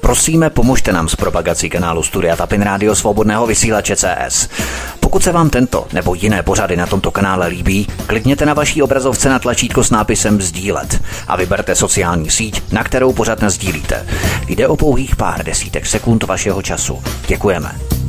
Prosíme, pomožte nám s propagací kanálu Studia Tapin Rádio Svobodného vysílače CS. Pokud se vám tento nebo jiné pořady na tomto kanále líbí, klikněte na vaší obrazovce na tlačítko s nápisem sdílet a vyberte sociální síť, na kterou pořad nasdílíte. Jde o pouhých pár desítek sekund vašeho času. Děkujeme.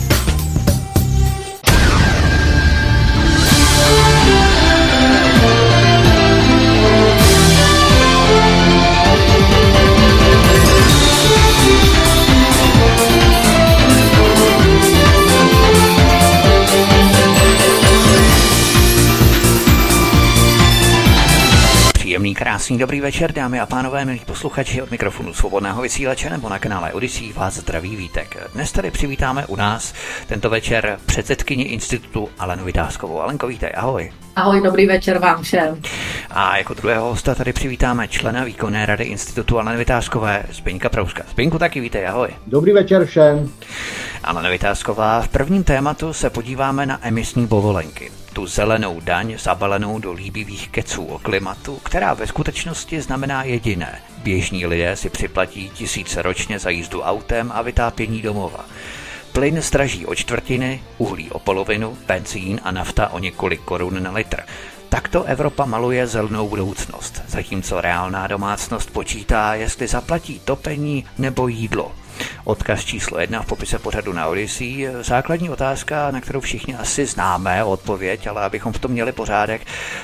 Příjemný, krásný, dobrý večer, dámy a pánové, milí posluchači, od mikrofonu Svobodného vysílače nebo na kanále Odyssey vás zdraví Vítek. Dnes tady přivítáme u nás tento večer předsedkyni institutu Alenu Vitáskovou. Alenko, vítej, ahoj. Ahoj, dobrý večer vám všem. A jako druhého hosta tady přivítáme člena výkonné rady institutu Aleny Vitáskové, Zbyňka Prouska. Zbyňku, taky vítej, ahoj. Dobrý večer všem. Alena Vitásková, v prvním tématu se podíváme na emisní povolenky. Tu zelenou daň zabalenou do líbivých keců o klimatu, která ve skutečnosti znamená jediné. Běžní lidé si připlatí 1000 ročně za jízdu autem a vytápění domova. Plyn zdraží o čtvrtiny, uhlí o polovinu, benzín a nafta o několik korun na litr. Takto Evropa maluje zelenou budoucnost, zatímco reálná domácnost počítá, jestli zaplatí topení nebo jídlo. Odkaz číslo 1 v popise pořadu na Odyssey. Základní otázka, na kterou všichni asi známe odpověď, ale abychom v tom měli pořádek.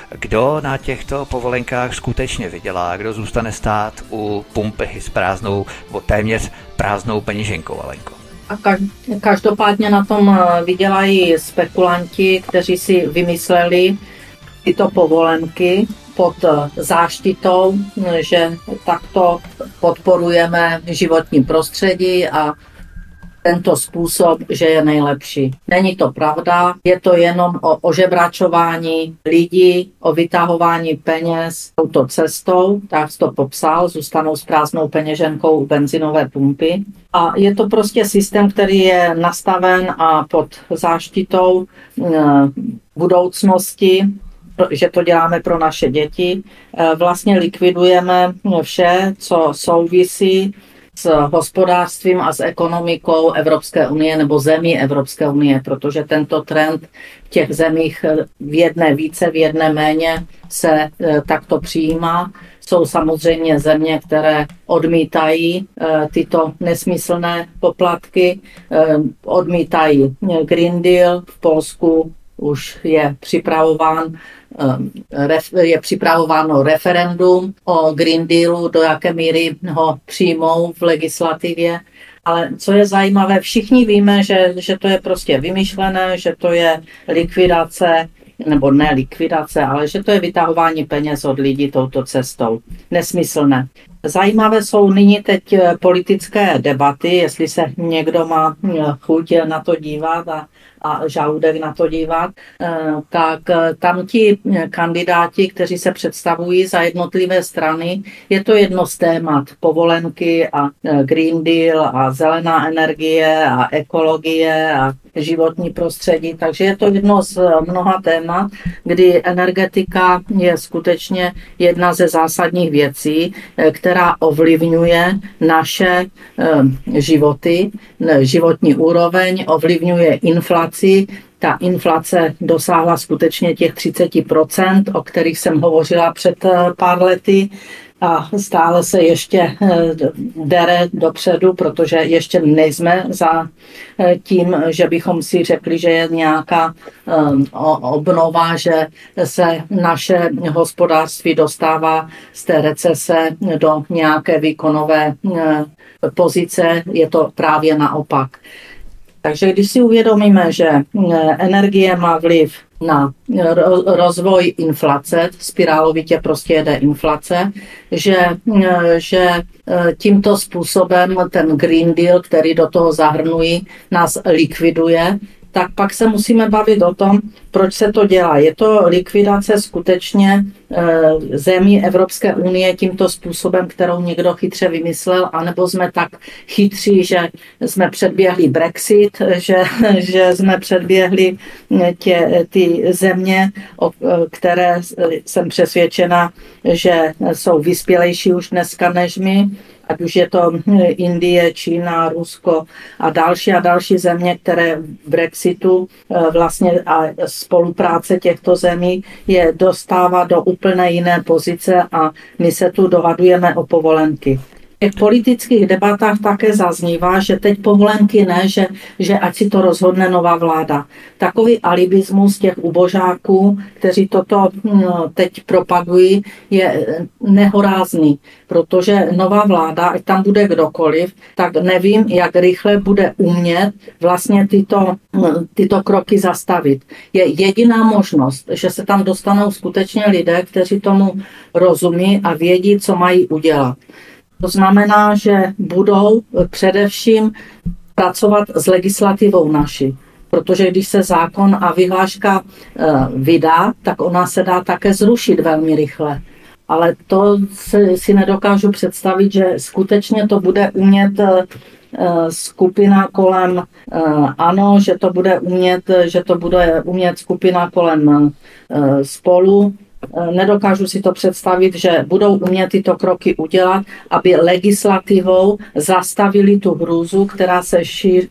Kdo na těchto povolenkách skutečně vydělá? Kdo zůstane stát u pumpy s prázdnou, nebo téměř prázdnou peněženkou, Alenko? A každopádně na tom vydělají spekulanti, kteří si vymysleli tyto povolenky pod záštitou, že takto podporujeme životní prostředí a tento způsob, že je nejlepší. Není to pravda, je to jenom o ožebračování lidí, o vytahování peněz touto cestou, tak jsi to popsal, zůstanou s prázdnou peněženkou u benzinové pumpy. A je to prostě systém, který je nastaven a pod záštitou budoucnosti, že to děláme pro naše děti, vlastně likvidujeme vše, co souvisí s hospodářstvím a s ekonomikou Evropské unie nebo zemí Evropské unie, protože tento trend v těch zemích v jedné více, v jedné méně se takto přijímá. Jsou samozřejmě země, které odmítají tyto nesmyslné poplatky, odmítají Green Deal. V Polsku už je připravováno referendum o Green Dealu, do jaké míry ho přijmou v legislativě. Ale co je zajímavé, všichni víme, že to je prostě vymyšlené, že to je likvidace, nebo ne likvidace, ale že to je vytahování peněz od lidí touto cestou. Nesmyslné. Zajímavé jsou nyní teď politické debaty, jestli se někdo má chuť na to dívat a žaludek na to dívat, tak tam ti kandidáti, kteří se představují za jednotlivé strany, je to jedno z témat povolenky a Green Deal a zelená energie a ekologie a životní prostředí, takže je to jedno z mnoha témat, kdy energetika je skutečně jedna ze zásadních věcí, která ovlivňuje naše životy, životní úroveň, ovlivňuje inflaci. Ta inflace dosáhla skutečně těch 30%, o kterých jsem hovořila před pár lety. A stále se ještě dere dopředu, protože ještě nejsme za tím, že bychom si řekli, že je nějaká obnova, že se naše hospodářství dostává z té recese do nějaké výkonové pozice. Je to právě naopak. Takže když si uvědomíme, že energie má vliv na rozvoj inflace, spirálovitě prostě jede inflace, že tímto způsobem ten Green Deal, který do toho zahrnují, nás likviduje, tak pak se musíme bavit o tom, proč se to dělá. Je to likvidace skutečně zemí Evropské unie tímto způsobem, kterou někdo chytře vymyslel, anebo jsme tak chytří, že jsme předběhli Brexit, že jsme předběhli ty země, které jsem přesvědčena, že jsou vyspělejší už dneska než my, ať už je to Indie, Čína, Rusko a další země, které v Brexitu vlastně a spolupráce těchto zemí je dostává do úplně jiné pozice a my se tu dohadujeme o povolenky. V politických debatách také zaznívá, že teď povolenky ne, že ať si to rozhodne nová vláda. Takový alibismus těch ubožáků, kteří toto teď propagují, je nehorázný, protože nová vláda, ať tam bude kdokoliv, tak nevím, jak rychle bude umět vlastně tyto kroky zastavit. Je jediná možnost, že se tam dostanou skutečně lidé, kteří tomu rozumí a vědí, co mají udělat. To znamená, že budou především pracovat s legislativou naší, protože když se zákon a vyhláška vydá, tak ona se dá také zrušit velmi rychle. Ale to si nedokážu představit, že skutečně to bude umět skupina kolem ANO, že to bude umět skupina kolem Spolu. Nedokážu si to představit, že budou umět tyto kroky udělat, aby legislativou zastavili tu hrůzu, která se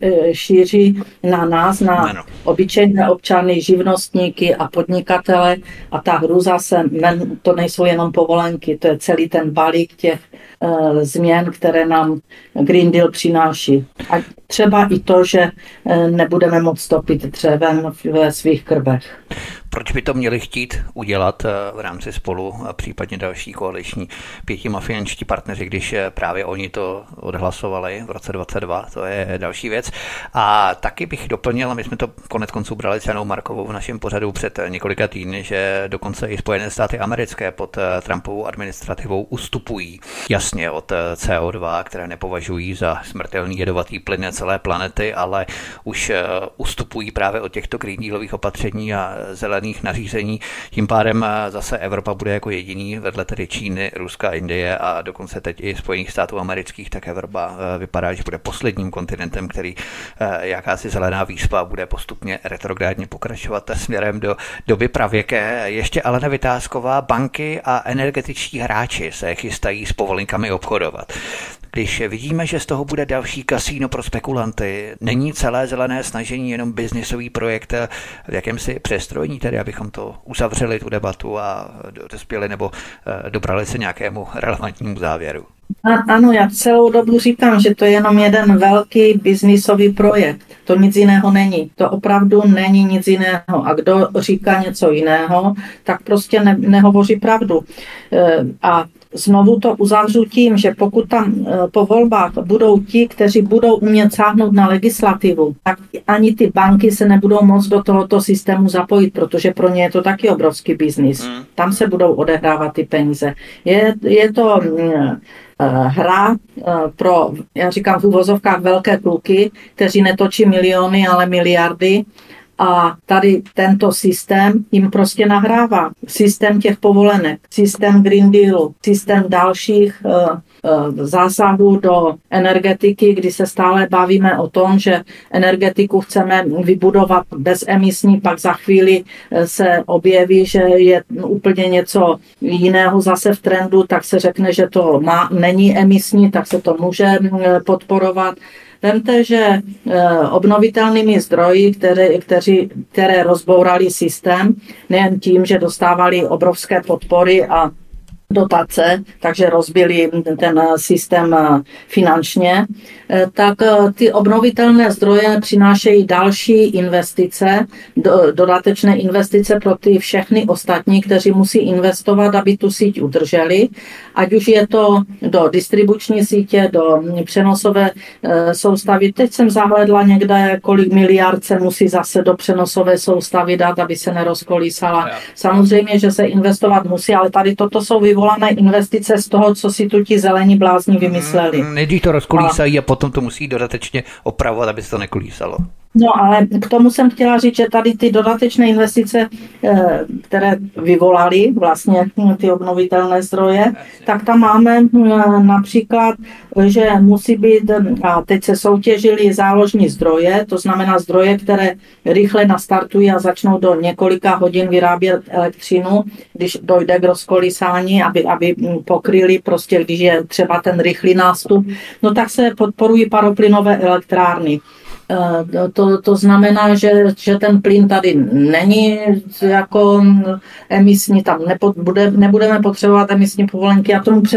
šíří na nás, na obyčejné občany, živnostníky a podnikatele. A ta hrůza to nejsou jenom povolenky, to je celý ten balík těch změn, které nám Green Deal přináší. A třeba i to, že nebudeme moct topit dřevem ve svých krbech. Proč by to měli chtít udělat v rámci Spolu a případně další koaliční pětimafiánští partneři, když právě oni to odhlasovali v roce 2022, to je další věc. A taky bych doplnil, my jsme to konec konců brali s Janou Markovou v našem pořadu před několika týdny, že dokonce i Spojené státy americké pod Trumpovou administrativou ustupují jasně od CO2, které nepovažují za smrtelný jedovatý plyn celé planety, ale už ustupují právě od těchto Green Dealových opatření a zelených nařízení. Tím pádem zase Evropa bude jako jediný vedle tedy Číny, Ruska, Indie a dokonce teď i Spojených států amerických, tak Evropa vypadá, že bude posledním kontinentem, který jakási zelená výspa bude postupně retrográdně pokračovat směrem do doby pravěké. Ještě Alena Vytázková, banky a energetičtí hráči se chystají s povolenkami obchodovat. Když vidíme, že z toho bude další kasíno pro spekulanty, není celé zelené snažení jenom biznisový projekt v jakémsi přestrojení, tedy abychom to uzavřeli tu debatu a dospěli nebo dobrali se nějakému relevantnímu závěru? Ano, já celou dobu říkám, že to je jenom jeden velký biznisový projekt. To nic jiného není. To opravdu není nic jiného. A kdo říká něco jiného, tak prostě nehovoří pravdu. A znovu to uzavřu tím, že pokud tam po volbách budou ti, kteří budou umět sáhnout na legislativu, tak ani ty banky se nebudou moct do tohoto systému zapojit, protože pro ně je to taky obrovský biznis. Tam se budou odehrávat ty peníze. Je to hra pro, já říkám v uvozovkách, velké kluky, kteří netočí miliony, ale miliardy. A tady tento systém jim prostě nahrává. Systém těch povolenek, systém Green Dealu, systém dalších zásahů do energetiky, kdy se stále bavíme o tom, že energetiku chceme vybudovat bezemisní, pak za chvíli se objeví, že je úplně něco jiného zase v trendu, tak se řekne, že to není emisní, tak se to může podporovat. Vemte, že obnovitelnými zdroji, které rozbourali systém, nejen tím, že dostávali obrovské podpory a dotace, takže rozbili ten systém finančně, tak ty obnovitelné zdroje přinášejí další investice, dodatečné investice pro ty všechny ostatní, kteří musí investovat, aby tu síť udrželi, ať už je to do distribuční sítě, do přenosové soustavy. Teď jsem zahledla někde, kolik miliard se musí zase do přenosové soustavy dát, aby se nerozkolísala. Samozřejmě, že se investovat musí, ale tady toto jsou vyvolané investice z toho, co si tu ti zelení blázni vymysleli. Nejdřív to rozkolísají a potom to musí dodatečně opravovat, aby se to nekolísalo. No ale k tomu jsem chtěla říct, že tady ty dodatečné investice, které vyvolaly vlastně ty obnovitelné zdroje, tak tam máme například, že musí být, a teď se soutěžily záložní zdroje, to znamená zdroje, které rychle nastartují a začnou do několika hodin vyrábět elektřinu, když dojde k rozkolísání, aby pokryli prostě, když je třeba ten rychlý nástup, no tak se podporují paroplynové elektrárny. To znamená, že ten plyn tady není jako emisní, tam nebudeme potřebovat emisní povolenky. Já tomu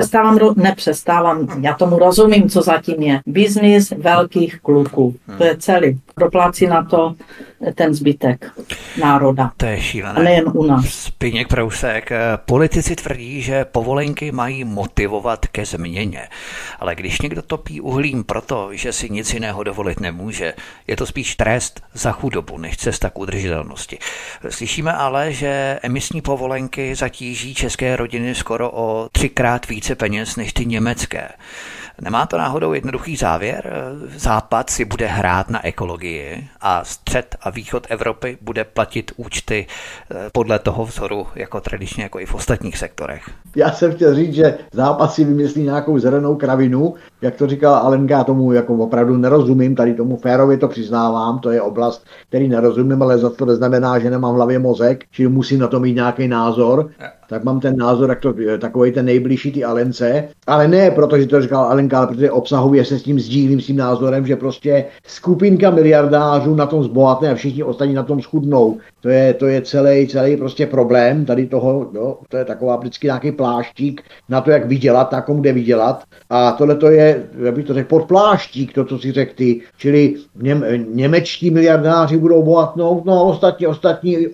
já tomu rozumím, co zatím je. Biznis velkých kluků. To je celý. Doplácí na to ten zbytek národa. To je šílené. A nejen u nás. Zbyněk Prousek. Politici tvrdí, že povolenky mají motivovat ke změně. Ale když někdo topí uhlím proto, že si nic jiného dovolit nemůže, je to spíš trest za chudobu, než cesta k udržitelnosti. Slyšíme ale, že emisní povolenky zatíží české rodiny skoro o 3x více peněz než ty německé. Nemá to náhodou jednoduchý závěr? Západ si bude hrát na ekologii a střed a východ Evropy bude platit účty podle toho vzoru, jako tradičně, jako i v ostatních sektorech. Já jsem chtěl říct, že Západ si vymyslí nějakou zelenou kravinu, jak to říkala Alenka, tomu jako opravdu nerozumím, tady tomu férově to přiznávám, to je oblast, který nerozumím, ale za to neznamená, že nemám v hlavě mozek, čili musím na to mít nějaký názor. Tak mám ten názor, takovej ten nejbližší ty Alence, ale ne protože to říkal Alenka, ale protože obsahově se s tím sdílím, s tím názorem, že prostě skupinka miliardářů na tom zbohatne a všichni ostatní na tom schudnou. To je celý prostě problém tady toho, jo, to je taková vždycky nějaký pláštík na to, jak vydělat, na komu jde vydělat. A tohle to je, jak bych to řekl, podpláštík, to, co si řekl ty, čili němečtí miliardáři budou bohatnout, no ostatní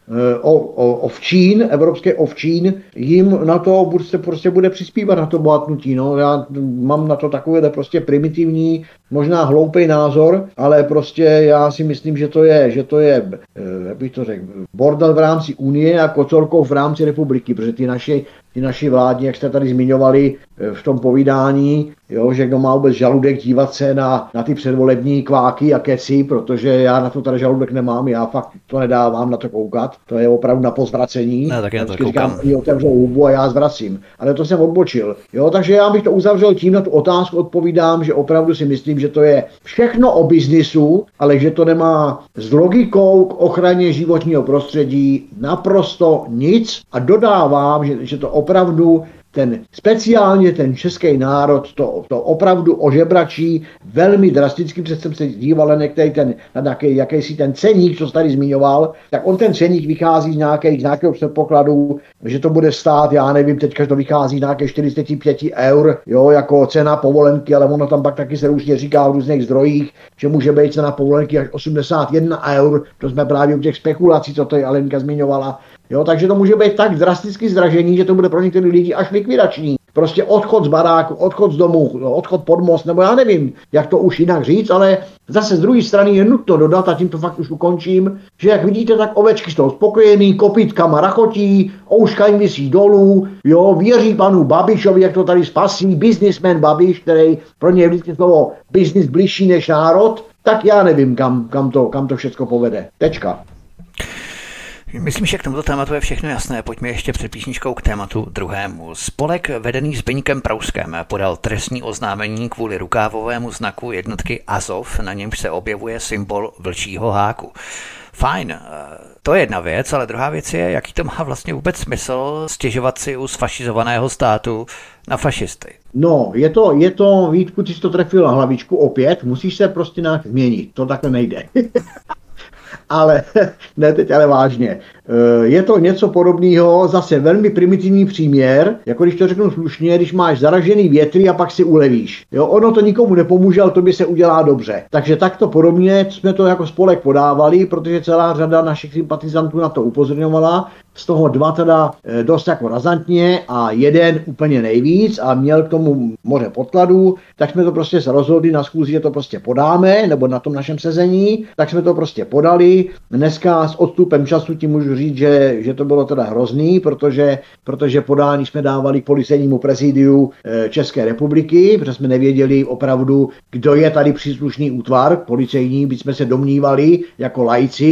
ovčín, evropské ovčín, jim na to prostě bude přispívat na to bohatnutí. No. Já mám na to takovýhle prostě primitivní, možná hloupý názor, ale prostě já si myslím, že to je, jak bych to řekl, bordel v rámci Unie a kocorkov v rámci republiky, protože ty naši vládní, jak jste tady zmiňovali v tom povídání, jo, že kdo má vůbec žaludek dívat se na ty předvolební kváky a keci, protože já na to tady žaludek nemám, já fakt to nedávám na to koukat, to je opravdu na pozvracení. No, tak já to koukám. Říkám, otevřou hubu a já zvracím, ale to jsem odbočil. Jo, takže já bych to uzavřel tím, na tu otázku odpovídám, že opravdu si myslím, že to je všechno o biznisu, ale že to nemá s logikou k ochraně životního prostředí naprosto nic a dodávám, že to opravdu speciálně ten český národ to opravdu ožebračí velmi drasticky, protože jsem se díval na jakýsi ten ceník, co jsi tady zmiňoval, tak on ten ceník vychází z nějakého předpokladu, že to bude stát, já nevím, teďka to vychází z nějaké 45 eur, jo, jako cena povolenky, ale ono tam pak taky se různě říká v různých zdrojích, že může být cena povolenky až 81 eur, to jsme právě u těch spekulací, co tady Alenka zmiňovala. Jo, takže to může být tak drasticky zdražení, že to bude pro některé lidi až likvidační. Prostě odchod z baráku, odchod z domu, odchod pod most, nebo já nevím, jak to už jinak říct, ale zase z druhé strany je nutno dodat, a tím to fakt už ukončím, že jak vidíte, tak ovečky jsou spokojený, kopytkama rachotí, ouška jim visí dolů, jo, věří panu Babišovi, jak to tady spasí, businessman Babiš, který pro ně je vždycky slovo business bližší než národ, tak já nevím, kam to všechno povede. Tečka. Myslím, že k tomuto tématu je všechno jasné. Pojďme ještě před písničkou k tématu druhému. Spolek vedený Zbyňkem Prouskem podal trestní oznámení kvůli rukávovému znaku jednotky Azov, na němž se objevuje symbol vlčího háku. Fajn, to je jedna věc, ale druhá věc je, jaký to má vlastně vůbec smysl stěžovat si u sfašizovaného státu na fašisty. No, je to, Vítku, ty jsi to trefil na hlavičku opět, musíš se prostě nějak změnit, to takhle nejde. Ale ne teď, ale vážně. Je to něco podobného, zase velmi primitivní příměr, jako když to řeknu slušně, když máš zaražený větry a pak si ulevíš. Jo, ono to nikomu nepomůže, ale tobě se udělá dobře. Takže takto podobně jsme to jako spolek podávali, protože celá řada našich sympatizantů na to upozorňovala. Z toho 2 teda dost jako razantně a jeden úplně nejvíc a měl k tomu moře podkladů, tak jsme to prostě se rozhodli na schůzi, že to prostě podáme, nebo na tom našem sezení, tak jsme to prostě podali. Dneska s odstupem času ti můžu říct, že to bylo teda hrozný, protože podání jsme dávali k policejnímu prezidiu České republiky, protože jsme nevěděli opravdu, kdo je tady příslušný útvar policejní, byť jsme se domnívali jako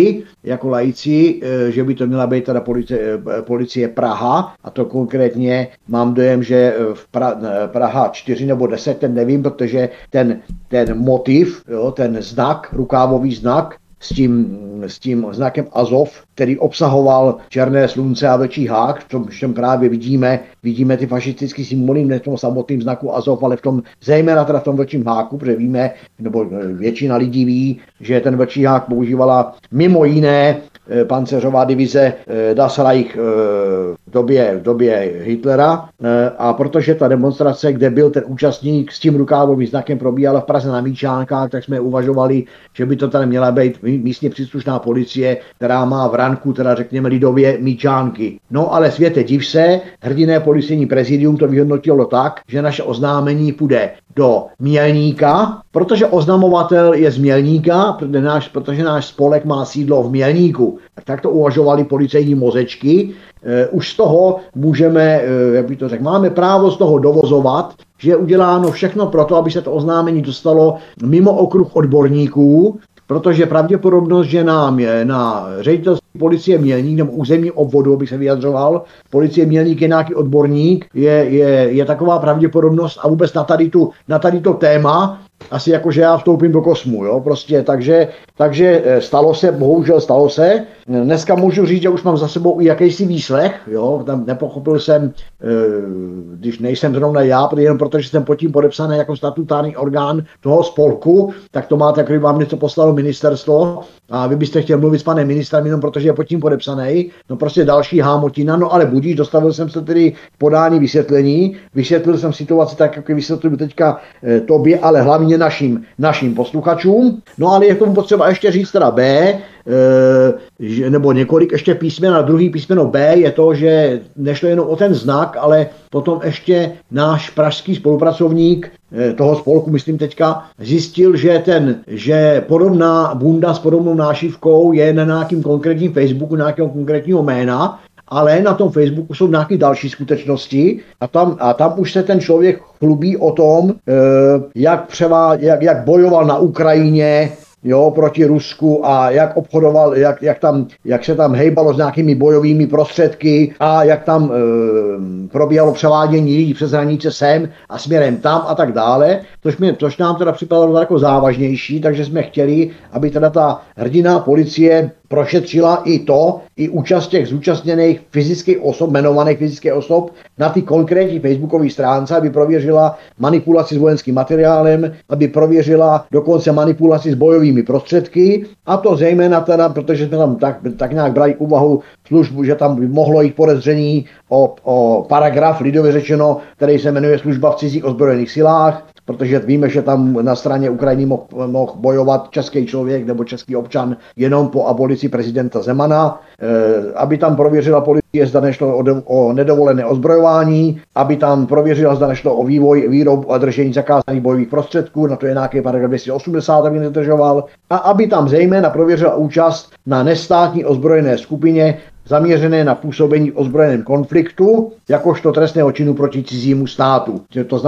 laici, že by to měla být teda policie Praha, a to konkrétně mám dojem, že v Praha 4 nebo 10, ten nevím, protože ten motiv, jo, ten znak, rukávový znak, s tím znakem Azov, který obsahoval černé slunce a vlčí hák, v tom právě vidíme ty fašistické symboly, ne v tom samotném znaku Azov, ale zejména teda v tom vlčím háku, protože víme, nebo většina lidí ví, že ten vlčí hák používala mimo jiné pancéřová divize Das Reich v době Hitlera, a protože ta demonstrace, kde byl ten účastník s tím rukávovým znakem, probíhala v Praze na Míčánkách, tak jsme uvažovali, že by to tady měla být místně příslušná policie, která má v ranku, teda řekněme lidově, míčánky. No ale světe div se, hrdinné policejní prezidium to vyhodnotilo tak, že naše oznámení půjde do Mělníka, protože oznamovatel je z Mělníka, protože náš spolek má sídlo v Mělníku. Tak to uvažovali policejní mozečky. Už z toho můžeme, jak bych to řekl, máme právo z toho dovozovat, že je uděláno všechno pro to, aby se to oznámení dostalo mimo okruh odborníků, protože pravděpodobnost, že nám je na ředitelství policie Mělník nebo územní obvodu, abych se vyjadřoval, policie Mělník je nějaký odborník, je taková pravděpodobnost, a vůbec na tady to téma, asi jako, že já vstoupím do kosmu, jo, prostě, takže bohužel stalo se. Dneska můžu říct, že už mám za sebou i jakýsi výslech, jo, tam nepochopil jsem, když nejsem zrovna já, jenom protože jsem pod tím podepsaný jako statutární orgán toho spolku, tak to máte, jako vám něco poslalo ministerstvo a vy byste chtěl mluvit s panem ministrem jenom protože je pod tím podepsaný, no prostě další hámotina, no ale budíš, dostavil jsem se tedy podání vysvětlení, vysvětlil jsem situaci tak, jak vysvětluji teďka tobě, ale hlavně našim posluchačům. No ale je k tomu potřeba ještě říct teda B, nebo několik ještě písmen, a druhý písmeno B je to, že nešlo jenom o ten znak, ale potom ještě náš pražský spolupracovník toho spolku, myslím teďka, zjistil, že podobná bunda s podobnou nášivkou je na nějakým konkrétním Facebooku, nějakého konkrétního jména, ale na tom Facebooku jsou nějaké další skutečnosti a tam už se ten člověk chlubí o tom, jak bojoval na Ukrajině, jo, proti Rusku, a jak obchodoval, jak se tam hejbalo s nějakými bojovými prostředky a jak tam probíhalo převádění lidí přes hranice sem a směrem tam a tak dále, což nám teda připadalo jako závažnější, takže jsme chtěli, aby teda ta hrdinná policie prošetřila i účast těch zúčastněných fyzických osob, jmenovaných fyzických osob na ty konkrétní facebookové stránce, aby prověřila manipulaci s vojenským materiálem, aby prověřila dokonce manipulaci s bojovými prostředky, a to zejména teda, protože jsme tam tak nějak brali úvahu službu, že tam by mohlo jít podezření o paragraf, lidově řečeno, který se jmenuje služba v cizích ozbrojených silách, protože víme, že tam na straně Ukrajiny mohl bojovat český člověk nebo český občan jenom po abolici prezidenta Zemana, aby tam prověřila policie, zda nešlo o nedovolené ozbrojování, aby tam prověřila, zda nešlo o výrobu a držení zakázaných bojových prostředků, na to je nějaký paragraf 280, aby nedržoval, a aby tam zejména prověřila účast na nestátní ozbrojené skupině zaměřené na působení v ozbrojeném konfliktu, jakožto trestného činu proti cizímu státu.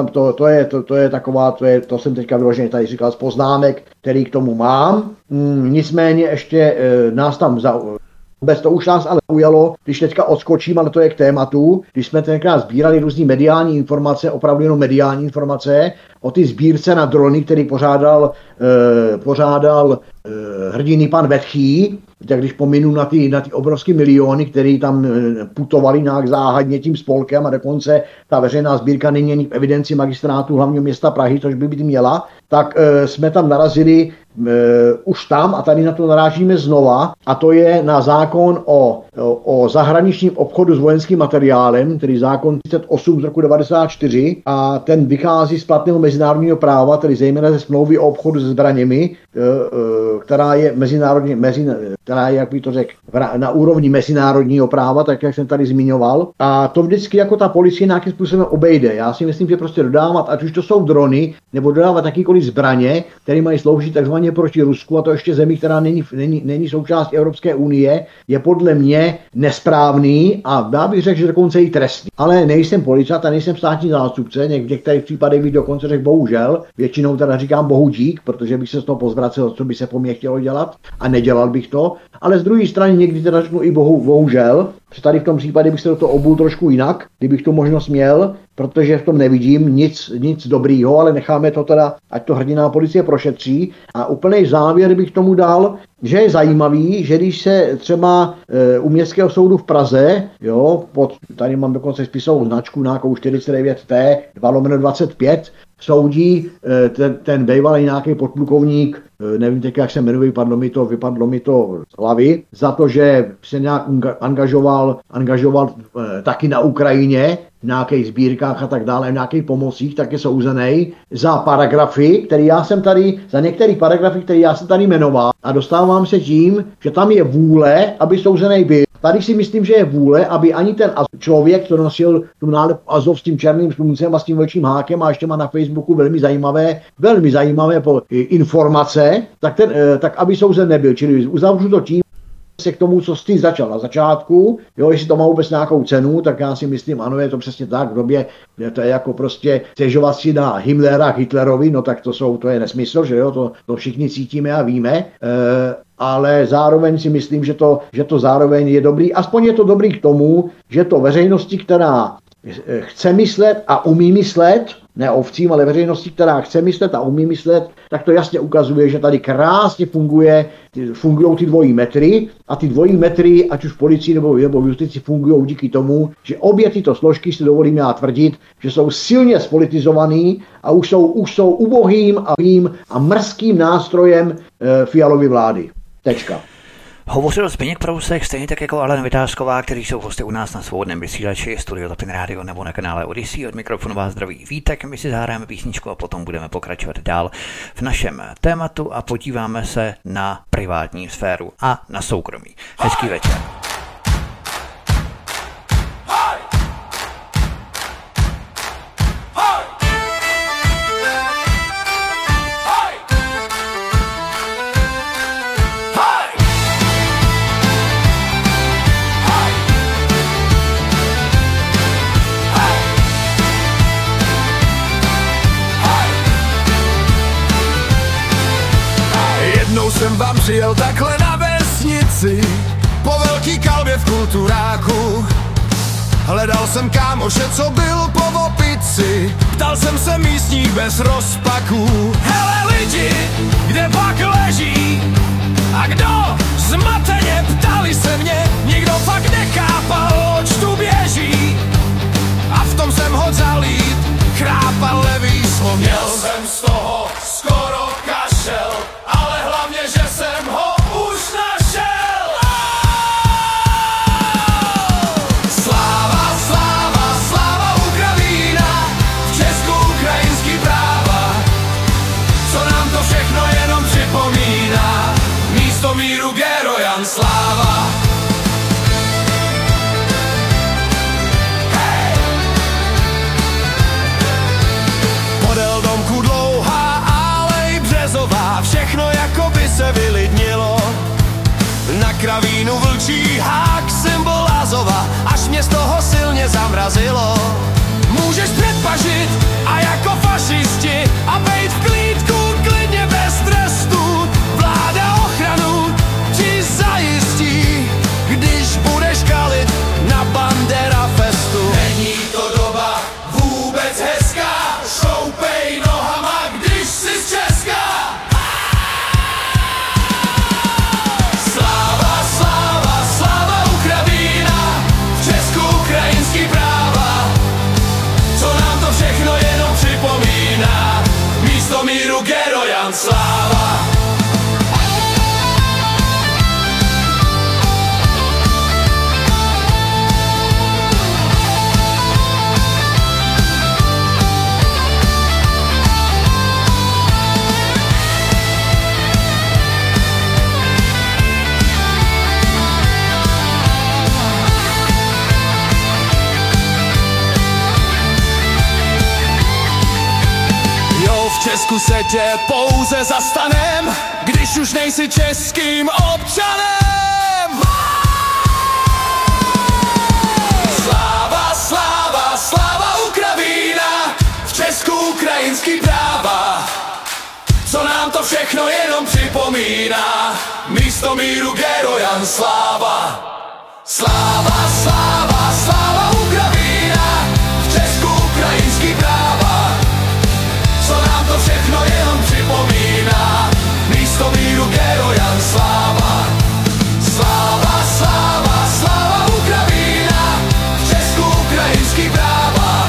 To jsem teďka vyloženě tady říkal z poznámek, který k tomu mám. Nicméně ještě nás tam Bez toho už nás ale ujalo, když teďka odskočím, ale to je k tématu, když jsme tenkrát sbírali různý mediální informace, opravdu jenom mediální informace, o ty sbírce na drony, který pořádal hrdinný pan Vetchý, tak když pominu na ty obrovské miliony, které tam putovali nějak záhadně tím spolkem, a dokonce ta veřejná sbírka není v evidenci magistrátu hlavního města Prahy, což by být měla, tak jsme tam narazili už tam, a tady na to narážíme znova, a to je na zákon o zahraničním obchodu s vojenským materiálem, tedy zákon 38 z roku 94, a ten vychází z platného mezinárodního práva, tedy zejména ze smlouvy o obchodu se zbraněmi, která je která je, jak bych to řekl, na úrovni mezinárodního práva, tak jak jsem tady zmiňoval. A to vždycky jako ta policie nějakým způsobem obejde. Já si myslím, že prostě dodávat, ať už to jsou drony, nebo dodávat jakýkoliv zbraně, které mají sloužit tzv. kampaně proti Rusku, a to ještě zemi, která není součástí Evropské unie, je podle mě nesprávný a já bych řekl, že dokonce i trestný. Ale nejsem policajt a nejsem státní zástupce, v některých případech bych dokonce řekl bohužel, většinou teda říkám bohu dík, protože bych se z toho pozvracel, co by se po mně chtělo dělat a nedělal bych to, ale z druhé strany někdy teda řeknu i bohužel, že tady v tom případě bych se do toho obul trošku jinak, kdybych tu možnost měl, protože v tom nevidím nic dobrýho, ale necháme to teda, ať to hrdinná policie prošetří. A úplný závěr bych tomu dal, že je zajímavý, že když se třeba u Městského soudu v Praze, jo, tady mám dokonce spisovou značku nějakou 49T 2/25, soudí ten bývalý nějaký podplukovník, nevím teď, jak se jmenuje, vypadlo mi to z hlavy, za to, že se nějak angažoval taky na Ukrajině, v nějakých sbírkách a tak dále, v nějakých pomocích, tak je souzený za paragrafy, za některé paragrafy, které já jsem tady jmenoval, a dostávám se tím, že tam je vůle, aby souzený byl. Tady si myslím, že je vůle, aby ani ten člověk, co nosil tu nálepku Azov s tím černým sluncem a s tím velkým hákem a ještě má na Facebooku velmi zajímavé informace, tak aby souzen nebyl. Čili uzavřu to tím, se k tomu, co jsi začal na začátku, jo, jestli to má vůbec nějakou cenu, tak já si myslím, ano, je to přesně tak, v době, to je jako prostě stěžovat si na Himmlera, Hitlerovi, no tak to je nesmysl, že jo, to všichni cítíme a víme, ale zároveň si myslím, že to zároveň je dobrý, aspoň je to dobrý k tomu, že to veřejnosti, která chce myslet a umí myslet, ne ovcím, ale veřejnosti, která chce myslet a umí myslet, tak to jasně ukazuje, že tady krásně fungují ty dvojí metry a ty dvojí metry, ať už v policii nebo v justici, fungují díky tomu, že obě tyto složky, si dovolím já tvrdit, že jsou silně spolitizovaný a už jsou ubohým a mrzkým nástrojem Fialovy vlády. Tečka. Hovořil Zbyněk Prousek, stejně tak jako Alena Vytázková, kteří jsou hosty u nás na Svobodném vysílači, Studio Tapin Radio nebo na kanále Odyssey. Od mikrofonu vás zdraví Vítek, my si zahrajeme písničku a potom budeme pokračovat dál v našem tématu a podíváme se na privátní sféru a na soukromí. Hezký večer. Jsem vám přijel takhle na vesnici, po velký kalbě v kulturáku. Hledal jsem kámoše, co byl po opici, ptal jsem se místních bez rozpaků. Hele lidi, kde pak leží? A kdo? Zmateně ptali se mě, nikdo fakt nechápal, oč tu běží. A v tom jsem ho zalít, chrápal levý slov. Měl jsem z toho skoro kašel, ale hlavně, že jsem ho už našel. Sláva, sláva, sláva Ukrajina, v Česku ukrajinský práva. Co nám to všechno jenom připomíná, místo míru Gerojan sláva. Podél domku dlouhá alej březová, všechno jako by se vylidnilo. Na kravínu vlčí hák, symbol Azova, až mě z toho silně zamrazilo. Můžeš předpažit a jako fašisti a bejt v klídku klidně bez trestu. Vláda ochranu ti zajistí, když budeš kalit na Bandera festu. Není to doba vůbec hezká, šoupej nohama, když jsi z Česka. Sláva, sláva, sláva Ukrajina, v Česku ukrajinský práva. Co nám to všechno jenom připomíná, místo míru Gerojan sláva. Česku se tě pouze zastanem, když už nejsi českým občanem. Sláva, sláva, sláva Ukravína, v Česku ukrajinský práva. Co nám to všechno jenom připomíná, místo míru Gerojan sláva. Sláva, sláva, sláva Ukravína, v Česku ukrajinský práva. Co nám to všechno jenom připomíná, místo míru Gerojan sláva. Sláva, sláva, sláva Ukravína, v Česku ukrajinský práva.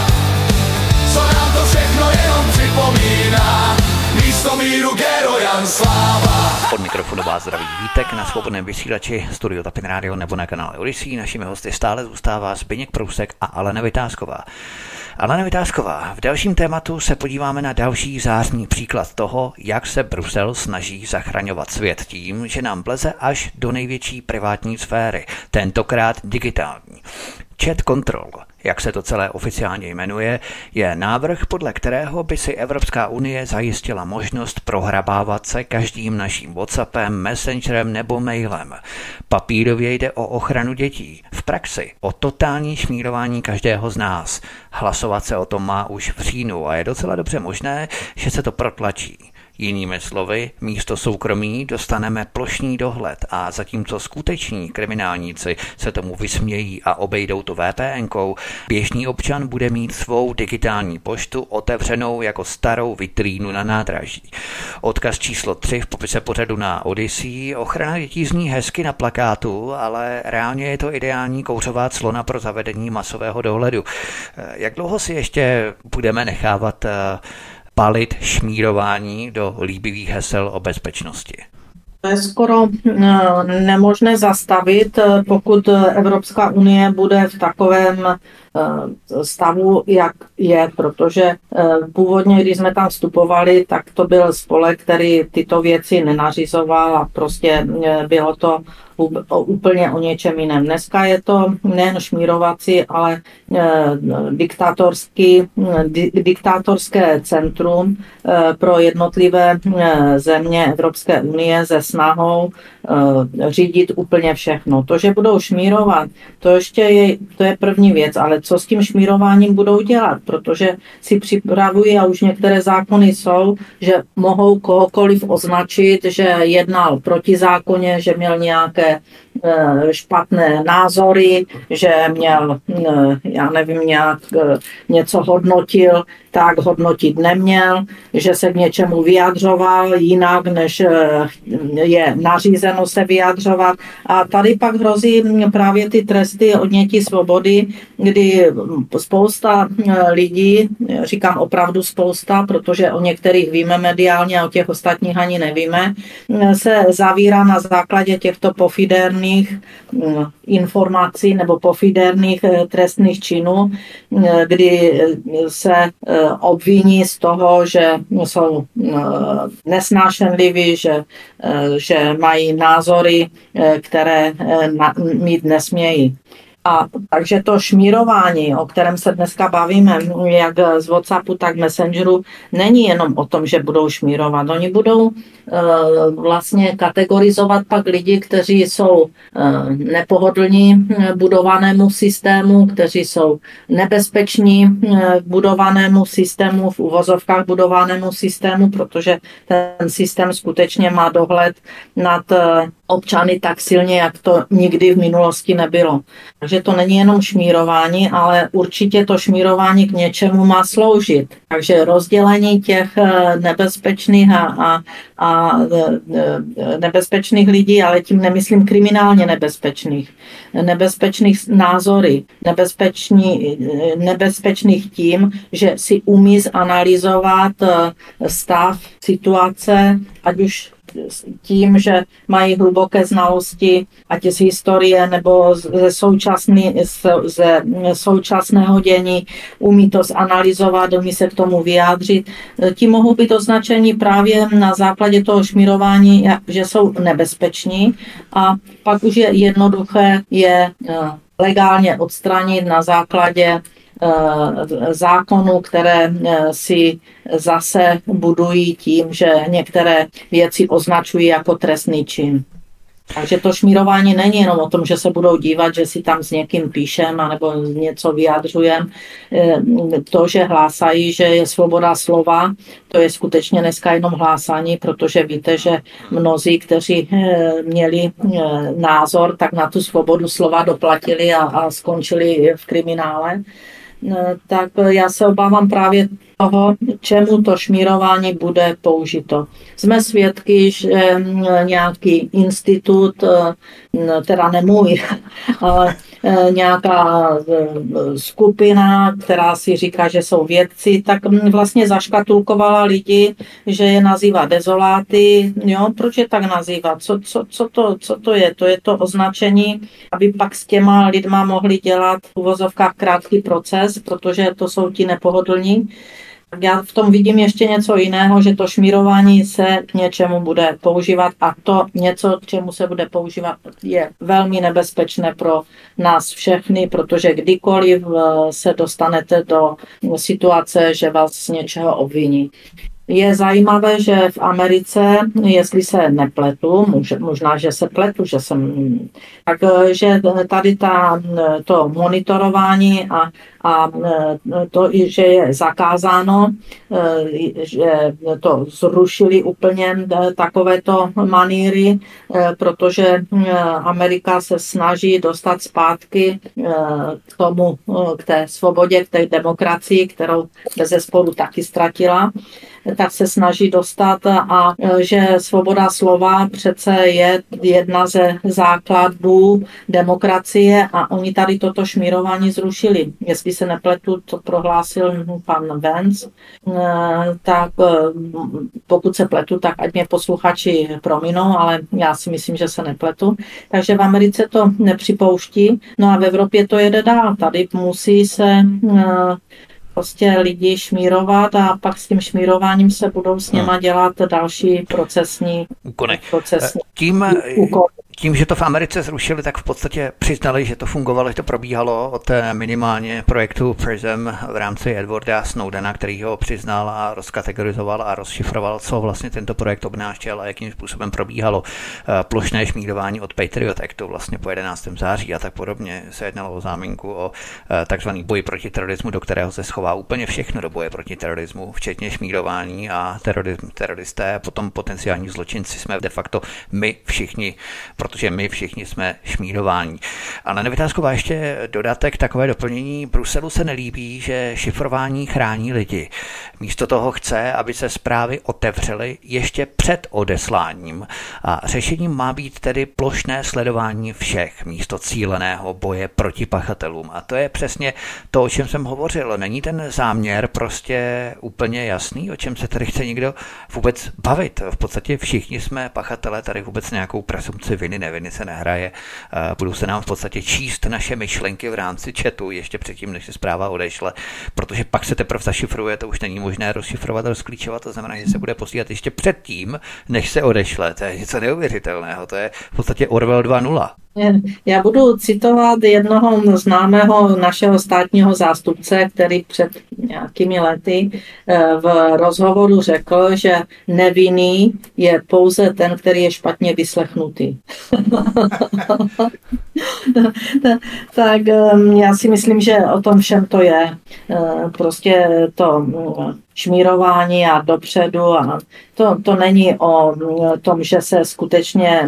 Co nám to všechno jenom připomíná, místo míru Gerojan sláva. Od mikrofonu vás zdraví Vítek na svobodném vysílači Studio Tapin Radio nebo na kanále Odyssey. Našimi hosty stále zůstává Zbyněk Prousek a Alena Vytázková. Alena Vytázková, v dalším tématu se podíváme na další zářný příklad toho, jak se Brusel snaží zachraňovat svět tím, že nám vleze až do největší privátní sféry, tentokrát digitální. Chat Control, jak se to celé oficiálně jmenuje, je návrh, podle kterého by si Evropská unie zajistila možnost prohrabávat se každým naším WhatsAppem, Messengerem nebo mailem. Papírově jde o ochranu dětí, v praxi o totální šmírování každého z nás. Hlasovat se o tom má už v říjnu a je docela dobře možné, že se to protlačí. Jinými slovy, místo soukromí dostaneme plošný dohled a zatímco skuteční kriminálníci se tomu vysmějí a obejdou to VPN-kou, běžný občan bude mít svou digitální poštu otevřenou jako starou vitrínu na nádraží. Odkaz číslo 3 v popise pořadu na Odyssey. Ochrana dětí zní hezky na plakátu, ale reálně je to ideální kouřová clona pro zavedení masového dohledu. Jak dlouho si ještě budeme nechávat palit šmírování do líbivých hesel o bezpečnosti? To je skoro nemožné zastavit, pokud Evropská unie bude v takovém stavu, jak je, protože původně, když jsme tam vstupovali, tak to byl spolek, který tyto věci nenařizoval a prostě bylo to úplně o něčem jiném. Dneska je to nejen šmírovací, ale diktátorské centrum pro jednotlivé země Evropské unie se snahou řídit úplně všechno. To, že budou šmírovat, to je první věc, ale co s tím šmírováním budou dělat, protože si připravují a už některé zákony jsou, že mohou kohokoliv označit, že jednal protizákonně, že měl nějaké špatné názory, že měl, já nevím, nějak něco hodnotil, tak hodnotit neměl, že se k něčemu vyjadřoval jinak, než je nařízeno se vyjadřovat. A tady pak hrozí právě ty tresty odnětí svobody, kdy spousta lidí, říkám opravdu spousta, protože o některých víme mediálně a o těch ostatních ani nevíme, se zavírá na základě těchto pofidérních informací nebo pofidérních trestných činů, kdy se obviní z toho, že jsou nesnášenliví, že mají názory, které mít nesmějí. A takže to šmírování, o kterém se dneska bavíme, jak z WhatsAppu, tak Messengeru, není jenom o tom, že budou šmírovat. Oni budou vlastně kategorizovat pak lidi, kteří jsou nepohodlní budovanému systému, kteří jsou nebezpeční budovanému systému, v uvozovkách budovanému systému, protože ten systém skutečně má dohled nad občany tak silně, jak to nikdy v minulosti nebylo. Takže to není jenom šmírování, ale určitě to šmírování k něčemu má sloužit. Takže rozdělení těch nebezpečných a nebezpečných lidí, ale tím nemyslím kriminálně nebezpečných názory, nebezpečných tím, že si umí zanalyzovat stav situace, ať už tím, že mají hluboké znalosti, ať z historie nebo ze současného dění, umí to zanalyzovat, umí se k tomu vyjádřit. Ti mohou být označeni právě na základě toho šmírování, že jsou nebezpeční a pak už je jednoduché je legálně odstranit na základě zákonů, které si zase budují tím, že některé věci označují jako trestný čin. Takže to šmírování není jenom o tom, že se budou dívat, že si tam s někým píšem anebo něco vyjadřujem. To, že hlásají, že je svoboda slova, to je skutečně dneska jenom hlásání, protože víte, že mnozí, kteří měli názor, tak na tu svobodu slova doplatili a skončili v kriminále. Tak já se obávám právě toho, čemu to šmírování bude použito. Jsme svědky, že nějaký institut, teda ne můj, ale nějaká skupina, která si říká, že jsou vědci, tak vlastně zaškatulkovala lidi, že je nazývá dezoláty. Jo, proč je tak nazývat? Co to je? To je to označení, aby pak s těma lidma mohli dělat v uvozovkách krátký proces, protože to jsou ti nepohodlní. Já v tom vidím ještě něco jiného, že to šmírování se k něčemu bude používat a to něco, k čemu se bude používat, je velmi nebezpečné pro nás všechny, protože kdykoliv se dostanete do situace, že vás z něčeho obviní. Je zajímavé, že v Americe, jestli se nepletu, možná, že se pletu, takže tady to monitorování a to, že je zakázáno, že to zrušili úplně takovéto manýry, protože Amerika se snaží dostat zpátky k té svobodě, k té demokracii, kterou bezesporu taky ztratila, tak se snaží dostat a že svoboda slova přece je jedna ze základů demokracie a oni tady toto šmírování zrušili. Jestli se nepletu, to prohlásil pan Vance, tak pokud se pletu, tak ať mě posluchači prominou, ale já si myslím, že se nepletu. Takže v Americe to nepřipouští, no a v Evropě to jede dál. Tady musí se prostě lidi šmírovat a pak s tím šmírováním se budou s něma dělat další procesní úkony. Tím, že to v Americe zrušili, tak v podstatě přiznali, že to fungovalo, že to probíhalo od minimálně projektu PRISM v rámci Edwarda Snowdena, který ho přiznal a rozkategorizoval a rozšifroval, co vlastně tento projekt obnášel a jakým způsobem probíhalo plošné šmírování od Patriot Actu vlastně po 11. září a tak podobně. Se jednalo o záminku o takzvaný boj proti terorismu, do kterého se schová úplně všechno do boje proti terorismu, včetně šmírování a teroristé, potom potenciální zločinci jsme de facto my všichni, protože my všichni jsme šmírováni. Ale Nevytázková, ještě dodatek, takové doplnění. Bruselu se nelíbí, že šifrování chrání lidi. Místo toho chce, aby se zprávy otevřely ještě před odesláním. A řešením má být tedy plošné sledování všech místo cíleného boje proti pachatelům. A to je přesně to, o čem jsem hovořil. Není ten záměr prostě úplně jasný, o čem se tady chce někdo vůbec bavit. V podstatě všichni jsme pachatelé, tady vůbec nějakou presumpci viny, neviny se nehraje. Budou se nám v podstatě číst naše myšlenky v rámci chatu ještě předtím, než se zpráva odešle, protože pak se teprve zašifruje, to už není možné rozšifrovat, rozklíčovat, to znamená, že se bude posílat ještě předtím, než se odešle. To je něco neuvěřitelného, to je v podstatě Orwell 2.0. Já budu citovat jednoho známého našeho státního zástupce, který před nějakými lety v rozhovoru řekl, že nevinný je pouze ten, který je špatně vyslechnutý. Tak já si myslím, že o tom všem to je. Prostě to šmírování a dopředu a to není o tom, že se skutečně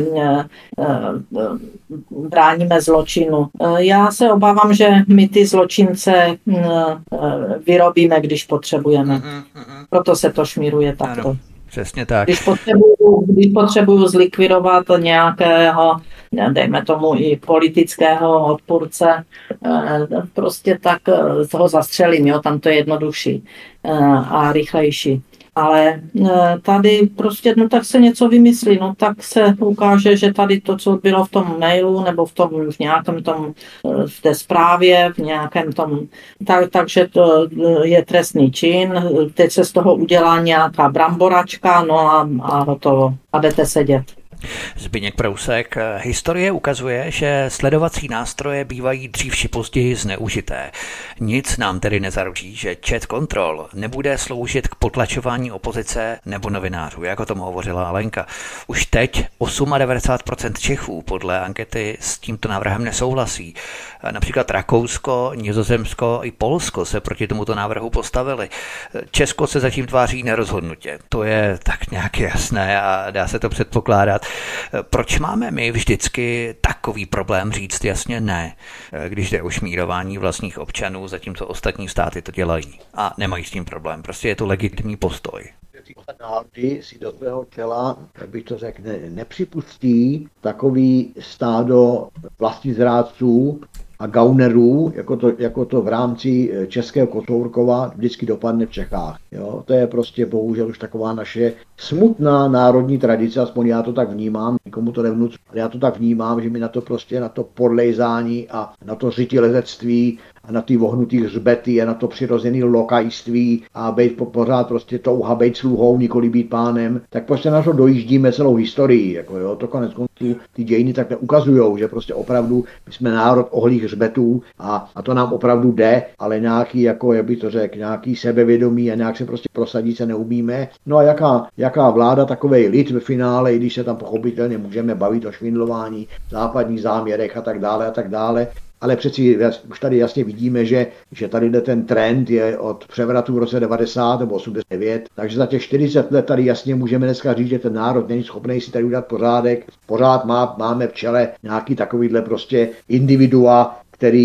bráníme zločinu. Já se obávám, že my ty zločince vyrobíme, když potřebujeme. Proto se to šmíruje takto. Ano, přesně tak. Když potřebuju zlikvidovat nějakého, dejme tomu i politického odpůrce, prostě tak toho zastřelím, jo, tam to je jednodušší a rychlejší. Ale tady prostě, no tak se něco vymyslí, no tak se ukáže, že tady to, co bylo v tom mailu, nebo v nějakém tom, v té zprávě, v nějakém tom, takže to je trestný čin, teď se z toho udělá nějaká bramboračka, no a hotovo. A jdete sedět. Zbyněk Prousek, historie ukazuje, že sledovací nástroje bývají dřív či později zneužité. Nic nám tedy nezaručí, že chat control nebude sloužit k potlačování opozice nebo novinářů, jak o tom hovořila Alenka. Už teď 98% Čechů podle ankety s tímto návrhem nesouhlasí. Například Rakousko, Nizozemsko i Polsko se proti tomuto návrhu postavili. Česko se zatím tváří nerozhodnutě. To je tak nějak jasné a dá se to předpokládat. Proč máme my vždycky takový problém říct jasně ne, když jde o šmírování vlastních občanů, zatímco ostatní státy to dělají a nemají s tím problém. Prostě je to legitimní postoj. Národy si do svého těla, jak bych to řekl, nepřipustí takový stádo vlastizrádců a gaunerů, jako to v rámci českého Kocourkova vždycky dopadne v Čechách. Jo? To je prostě bohužel už taková naše smutná národní tradice, aspoň já to tak vnímám, nikomu to nevnucu, ale já to tak vnímám, že mi na to podlejzání a na to řitilezectví a na ty vohnutý hřbety a na to přirozený lokajství a být pořád prostě touha být sluhou, nikoli být pánem, tak prostě na to dojíždíme celou historii. Jako jo, to konec konců ty dějiny takhle ukazujou, že prostě opravdu my jsme národ ohlých hřbetů a to nám opravdu jde, ale nějaký, jako jak by to řekl, nějaký sebevědomí a nějak se prostě prosadit se neumíme. No a jaká vláda, takovej lid ve finále, i když se tam pochopitelně můžeme bavit o švindlování, západních záměrech a tak dále, ale přeci už tady jasně vidíme, že tady ten trend je od převratu v roce 90 nebo 89, takže za těch 40 let tady jasně můžeme dneska říct, že ten národ není schopný si tady udělat pořádek. Pořád máme v čele nějaký takovýhle prostě individua,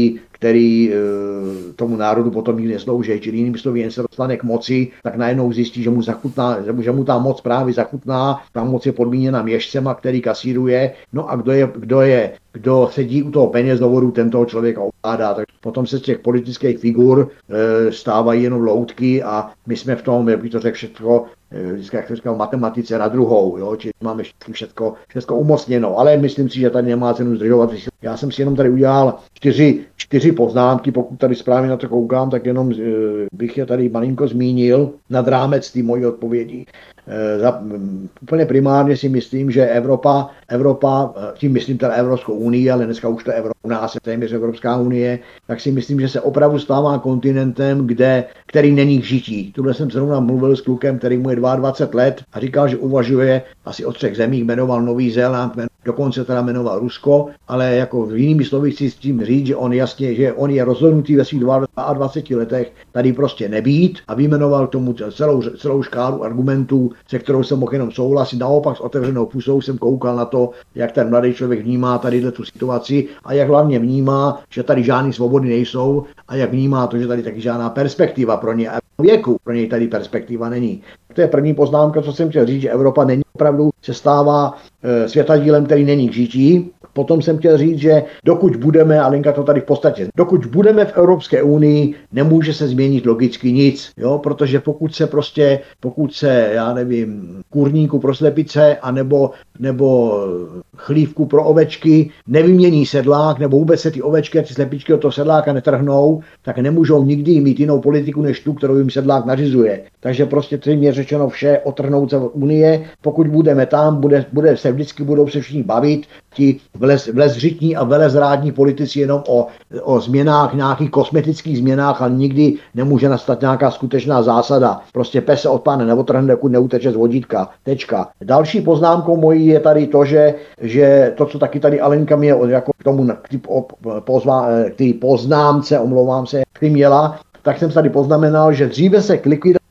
který tomu národu potom nikdy neslouží, čili jiným slovy, jen se dostane k moci, tak najednou zjistí, že mu ta moc právě zachutná, ta moc je podmíněna měšcema, který kasíruje, no a kdo sedí u toho penězovodu, ten toho člověka ovládá. Tak potom se z těch politických figur stávají jenom loutky a my jsme v tom, jak bych to řekl, všechno, jak to říkal, matematice na druhou, jo? Čili máme všechno umocněno, ale myslím si, že tady nemá cenu zdržovat. Já jsem si jenom tady udělal čtyři poznámky, pokud tady správně na to koukám, tak jenom bych je tady malinko zmínil nad rámec té mojí odpovědi. Úplně primárně si myslím, že Evropa, tím myslím teda Evropskou unii, ale dneska už to Evropa, u nás je téměř Evropská unie, tak si myslím, že se opravdu stává kontinentem, který není k žití. Tuhle jsem zrovna mluvil s klukem, který mu je 22 let a říkal, že uvažuje asi o 3 zemích, jmenoval Nový Zéland, dokonce teda jmenoval Rusko, ale jako v jinými slovy chci s tím říct, že on je rozhodnutý ve svých 22 letech tady prostě nebýt a vyjmenoval tomu celou škálu argumentů, se kterou jsem mohl jenom souhlasit. Naopak s otevřenou pusou jsem koukal na to, jak ten mladý člověk vnímá tady tu situaci a jak hlavně vnímá, že tady žádné svobody nejsou a jak vnímá to, že tady taky žádná perspektiva pro ně a věku pro něj tady perspektiva není. To je první poznámka, co jsem chtěl říct, že Evropa není opravdu, se stává světadílem, který není k žití. Potom jsem chtěl říct, že dokud budeme, a Lenka to tady v podstatě, dokud budeme v Evropské unii, nemůže se změnit logicky nic, jo, protože pokud se, já nevím, kurníku pro slepice, nebo chlívku pro ovečky nevymění sedlák, nebo vůbec se ty ovečky a ty slepičky od toho sedláka netrhnou, tak nemůžou nikdy mít jinou politiku než tu, kterou jim sedlák nařizuje. Takže prostě tím řečeno vše otrhnout se od Unie, pokud budeme tam, vždycky budou se všichni bavit, ti vlezřitní a velezrádní politici jenom o změnách, nějakých kosmetických změnách, ale nikdy nemůže nastat nějaká skutečná zásada. Prostě pes se od pána neotrhne, dokud neuteče z vodítka. Tečka. Další poznámkou mojí je tady to, že to, co taky tady Alenka mě jako k tomu k té poznámce, omlouvám se, který měla, tak jsem tady poznamenal, že dříve se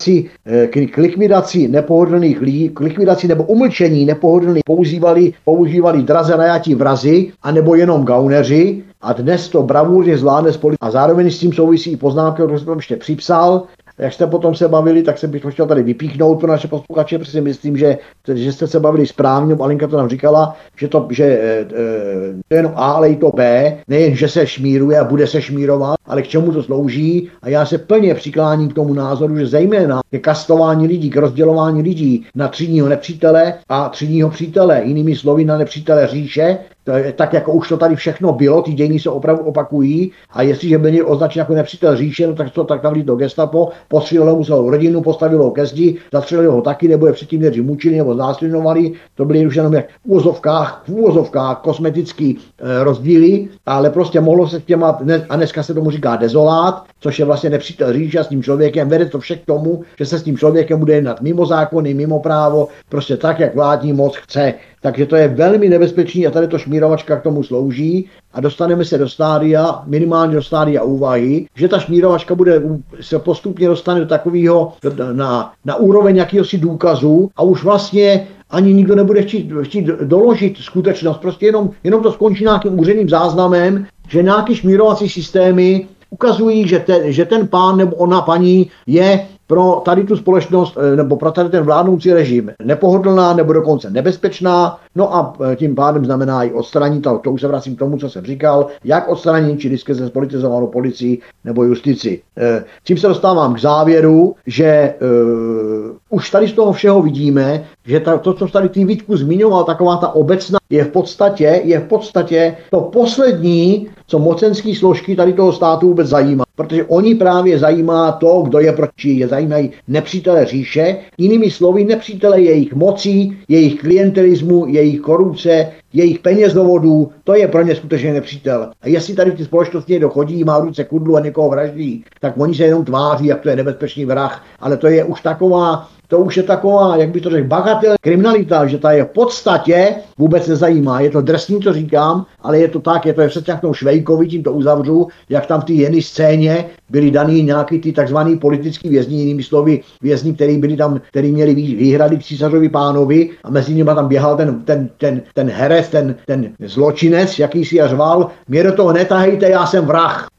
k likvidaci nepohodlných lidí, k likvidaci nebo umlčení nepohodlných používali draze najatí vrazi, anebo jenom gauneři, a dnes to bravurně zvládne a zároveň s tím souvisí i poznámka, kterou jsem tam ještě připsal. Jak jste potom se bavili, tak jsem bych to chtěl tady vypíchnout pro naše posluchače, protože myslím, že jste se bavili správně, Alenka to nám říkala, že to je jenom A, ale i to B, nejen, že se šmíruje a bude se šmírovat, ale k čemu to slouží. A já se plně přikláním k tomu názoru, že zejména ke kastování lidí, k rozdělování lidí na třídního nepřítele a třídního přítele, jinými slovy na nepřítele říše, To je tak, jako už to tady všechno bylo, ty dějiny se opravdu opakují a jestliže byl označen jako nepřítel říše, no tak to tak tam to gestapo, postřelilo mu celou rodinu, postavilo ke zdi, zastřelili ho taky, nebo je předtím nejdřív mučili nebo znásilňovali, to byly už jenom jak v úvozovkách kosmetický rozdíly, ale prostě mohlo se k těma, a dneska se tomu říká dezolát, což je vlastně nepřítel říše a s tím člověkem vede to vše k tomu, že se s tím člověkem bude jednat mimo zákony, mimo právo, prostě tak, jak vládní moc chce. Takže to je velmi nebezpečný a tady to šmírovačka k tomu slouží a dostaneme se do stádia, minimálně do stádia úvahy, že ta šmírovačka se postupně dostane do takového, na úroveň jakýhosi důkazu a už vlastně ani nikdo nebude chtít doložit skutečnost, prostě jenom to skončí nějakým úředním záznamem, že nějaký šmírovací systémy ukazují, že ten pán nebo ona paní je pro tady tu společnost nebo pro tady ten vládnoucí režim nepohodlná nebo dokonce nebezpečná, no a tím pádem znamená i odstranit, to už se vracím k tomu, co jsem říkal, jak odstranit či diskreze zpolitizovanou policii nebo justici. Tím se dostávám k závěru, že už tady z toho všeho vidíme, že to, co tady ty Vítku zmiňoval, taková ta obecná, je v podstatě to poslední, co mocenský složky tady toho státu vůbec zajímá. Protože oni právě zajímá to, kdo je proti, je zajímají nepřítele říše, jinými slovy nepřítele jejich mocí, jejich klientelismu, jejich korupce, jejich penězovodů, to je pro ně skutečně nepřítel. A jestli tady v té společnosti někdo chodí, má v ruce kudlu a někoho vraždí, tak oni se jenom tváří, jak to je nebezpečný vrah, ale to je už taková, jak by to řekl, bagatel kriminalita, že ta je v podstatě vůbec nezajímá. Je to drsný, co říkám, ale je to tak, je to přesně jak tomu Švejkovi, tím to uzavřu, jak tam v té jedné scéně byli daný nějaký ty takzvaný politický vězni, jinými slovy vězni, který měli výhrady k císařovi pánovi a mezi nimi tam běhal ten herec, ten zločinec, jaký si a řval, mě do toho netahejte, já jsem vrah.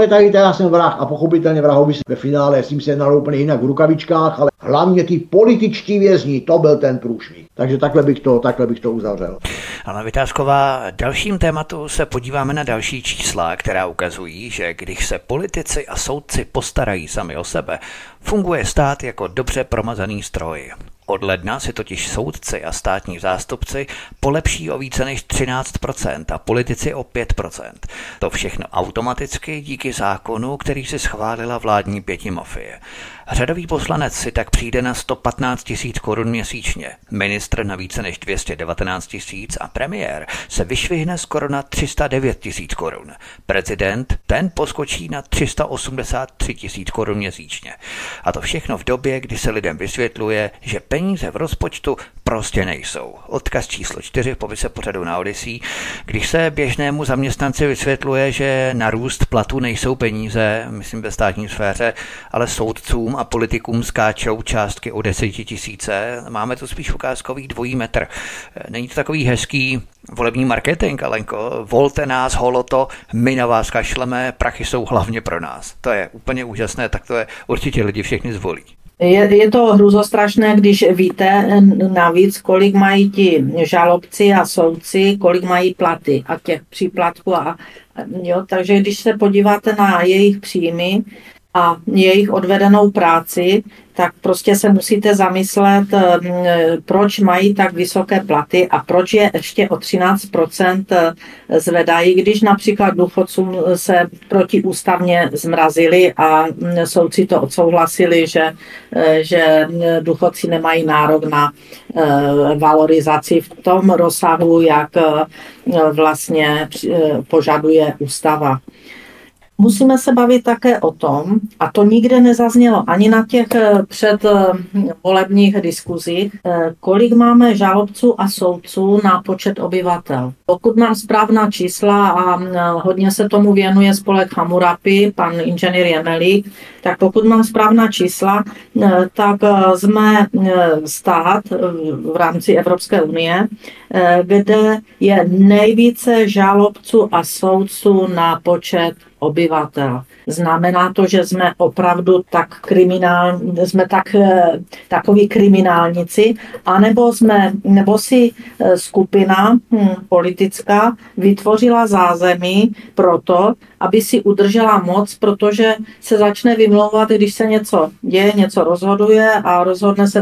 A pochopitelně vrahovi ve finále s tím se jednalo úplně jinak v rukavičkách, ale hlavně ty političtí vězni, to byl ten průšvih. Takže takhle bych to uzavřel. Alena Vytázková, dalším tématu se podíváme na další čísla, která ukazují, že když se politici a soudci postarají sami o sebe, funguje stát jako dobře promazaný stroj. Od ledna si totiž soudci a státní zástupci polepší o více než 13% a politici o 5%. To všechno automaticky díky zákonu, který si schválila vládní pětimafie. Řadový poslanec si tak přijde na 115 000 korun měsíčně, ministr na více než 219 000 a premiér se vyšvihne skoro na 309 000 korun. Prezident ten poskočí na 383 000 korun měsíčně. A to všechno v době, kdy se lidem vysvětluje, že peníze v rozpočtu prostě nejsou. Odkaz číslo 4 v popise pořadu na Odyssey, když se běžnému zaměstnanci vysvětluje, že na růst platu nejsou peníze, myslím ve státní sféře, ale soudcům a politikům skáčou částky o 10 000. Máme tu spíš ukázkový dvojí metr. Není to takový hezký volební marketing, Alenko? Volte nás, holoto, my na vás kašleme, prachy jsou hlavně pro nás. To je úplně úžasné, tak to je určitě lidi všechny zvolí. Je to hruzostrašné, když víte navíc, kolik mají ti žalobci a soudci, kolik mají platy a těch příplatků. Takže když se podíváte na jejich příjmy a jejich odvedenou práci, tak prostě se musíte zamyslet, proč mají tak vysoké platy a proč je ještě o 13% zvedají, když například důchodcům se protiústavně zmrazili a soudci to odsouhlasili, že důchodci nemají nárok na valorizaci v tom rozsahu, jak vlastně požaduje ústava. Musíme se bavit také o tom, a to nikde nezaznělo ani na těch předvolebních diskuzích, kolik máme žalobců a soudců na počet obyvatel. Pokud mám správná čísla a hodně se tomu věnuje spolek Hammurapi, pan inženýr Jemelík, tak pokud mám správná čísla, tak jsme stát v rámci Evropské unie, kde je nejvíce žalobců a soudců na počet obyvatel. Znamená to, že jsme opravdu takoví kriminálníci, nebo si skupina politická vytvořila zázemí pro to, aby si udržela moc, protože se začne vymlouvat, když se něco děje, něco rozhoduje a rozhodne se to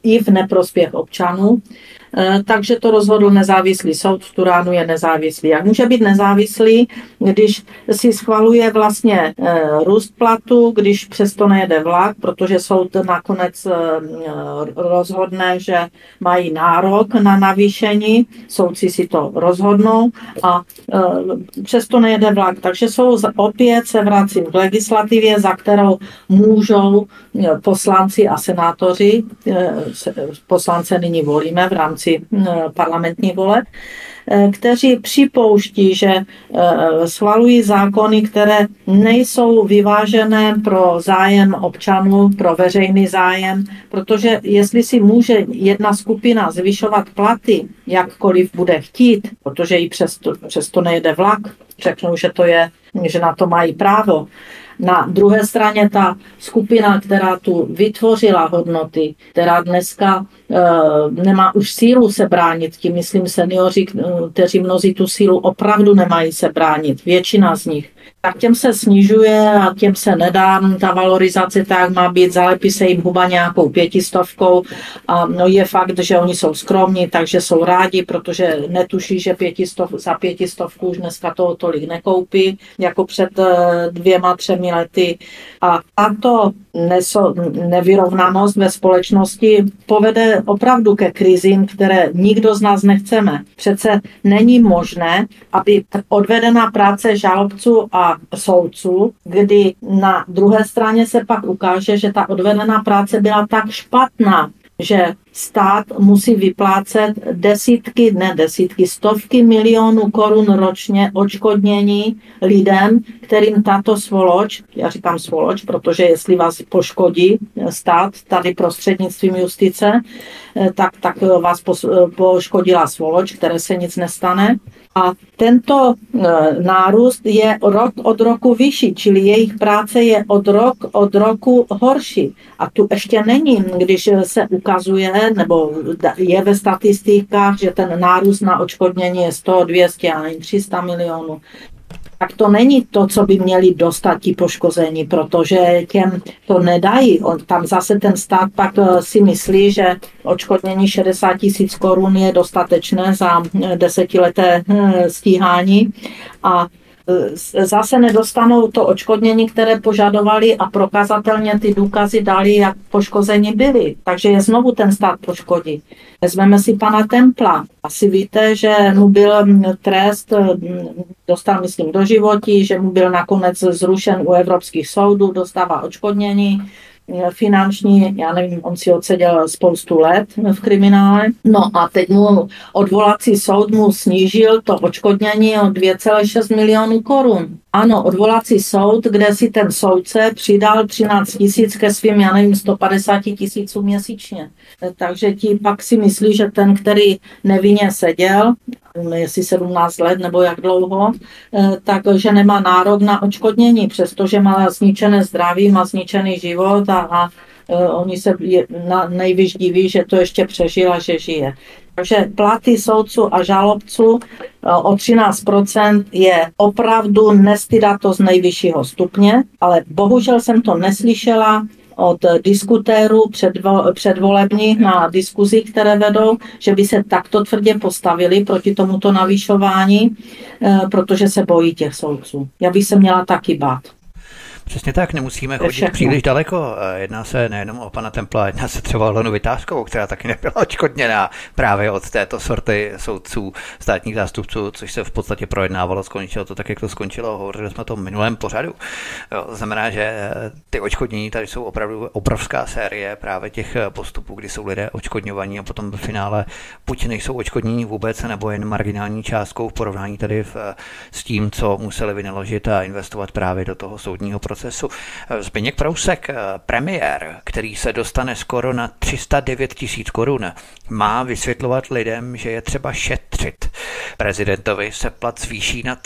i v neprospěch občanů. Takže to rozhodl nezávislý soud, v Turánu je nezávislý. Jak může být nezávislý, když si schvaluje vlastně růst platu, když přesto nejede vlak, protože soud nakonec rozhodne, že mají nárok na navýšení, soudci si to rozhodnou a přesto nejede vlak. Takže opět se vracím k legislativě, za kterou můžou poslanci a senátoři, poslance nyní volíme v rámci parlamentní voleb, kteří připouští, že schvalují zákony, které nejsou vyvážené pro zájem občanů, pro veřejný zájem, protože jestli si může jedna skupina zvyšovat platy, jakkoliv bude chtít, protože jí přesto nejede vlak, řeknou, že na to mají právo. Na druhé straně ta skupina, která tu vytvořila hodnoty, která dneska nemá už sílu se bránit, tím myslím seniori, kteří mnozí tu sílu opravdu nemají se bránit, většina z nich, tak těm se snižuje a těm se nedá ta valorizace, tak má být, zalepí se jim huba nějakou 500 a no je fakt, že oni jsou skromní, takže jsou rádi, protože netuší, že za 500 už dneska toho tolik nekoupí, jako před 2-3 lety. A tato nevyrovnanost ve společnosti povede opravdu ke krizím, které nikdo z nás nechceme. Přece není možné, aby odvedená práce žalobců a soudců, kdy na druhé straně se pak ukáže, že ta odvedená práce byla tak špatná, že stát musí vyplácet stovky milionů korun ročně odškodnění lidem, kterým tato svoloč, já říkám svoloč, protože jestli vás poškodí stát tady prostřednictvím justice, tak vás poškodila svoloč, které se nic nestane. A tento nárůst je rok od roku vyšší, čili jejich práce je od roku horší. A tu ještě není, když se ukazuje, nebo je ve statistikách, že ten nárůst na odškodnění je 100, 200 a 300 milionů. Tak to není to, co by měli dostat ti poškození, protože těm to nedají. Tam zase ten stát pak si myslí, že odškodnění 60 000 korun je dostatečné za 10leté stíhání a zase nedostanou to odškodnění, které požadovali a prokazatelně ty důkazy dali, jak poškození byli. Takže je znovu ten stát poškodí. Vezmeme si pana Templa. Asi víte, že mu byl trest, dostal myslím doživotí, že mu byl nakonec zrušen u evropských soudů, dostává odškodnění finanční, já nevím, on si odseděl spoustu let v kriminále. No a teď mu odvolací soud mu snížil to odškodnění o 2,6 milionů korun. Ano, odvolací soud, kde si ten soudce přidal 13 000 ke svým, já nevím, 150 000 měsíčně. Takže ti pak si myslí, že ten, který nevinně seděl, jestli 17 let nebo jak dlouho, takže nemá nárok na odškodnění, přestože má zničené zdraví, má zničený život a oni se nejvíc diví, že to ještě přežil a že žije. Takže platy soudců a žalobců o 13% je opravdu nestydatost nejvyššího stupně, ale bohužel jsem to neslyšela od diskutérů předvolebních na diskuzích, které vedou, že by se takto tvrdě postavili proti tomuto navýšování, protože se bojí těch soudců. Já bych se měla taky bát. Přesně tak, nemusíme chodit příliš daleko. Jedná se nejenom o pana Templa, jedná se třeba o Alenu Vytázkovou, která taky nebyla odškodněná právě od této sorty soudců, státních zástupců, což se v podstatě projednávalo, skončilo to tak, jak to skončilo, hovořili jsme o tom v minulém pořadu. To znamená, že ty odškodnění tady jsou opravdu obrovská série právě těch postupů, kdy jsou lidé odškodňovaní a potom v finále buď nejsou odškodnění vůbec, nebo jen marginální částkou v porovnání tady s tím, co museli vynaložit a investovat právě do toho soudního procesu. Zbyněk Prousek, premiér, který se dostane skoro na 309 000 korun, má vysvětlovat lidem, že je třeba šetřit ušetřit. Prezidentovi se plat zvýší na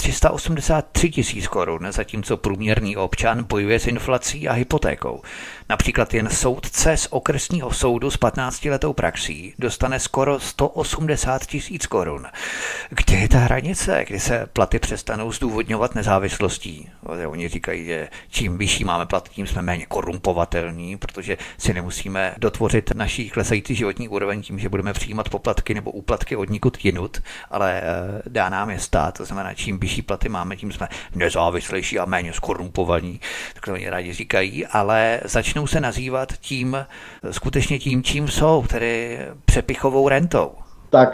383 000 korun, zatímco průměrný občan bojuje s inflací a hypotékou. Například jen soudce z okresního soudu s 15letou praxí dostane skoro 180 000 korun. Kde je ta hranice, kdy se platy přestanou zdůvodňovat nezávislostí? Oni říkají, že čím vyšší máme plat, tím jsme méně korumpovatelní, protože si nemusíme dotvořit naší klesající životní úroveň tím, že budeme přijímat poplatky nebo úplatky od nikud jinut, ale dá nám je stát. To znamená, čím vyšší platy máme, tím jsme nezávislejší a méně skorumpovaní. Tak to oni rádi říkají, ale začnou se nazývat tím, skutečně tím, čím jsou, tedy přepichovou rentou. Tak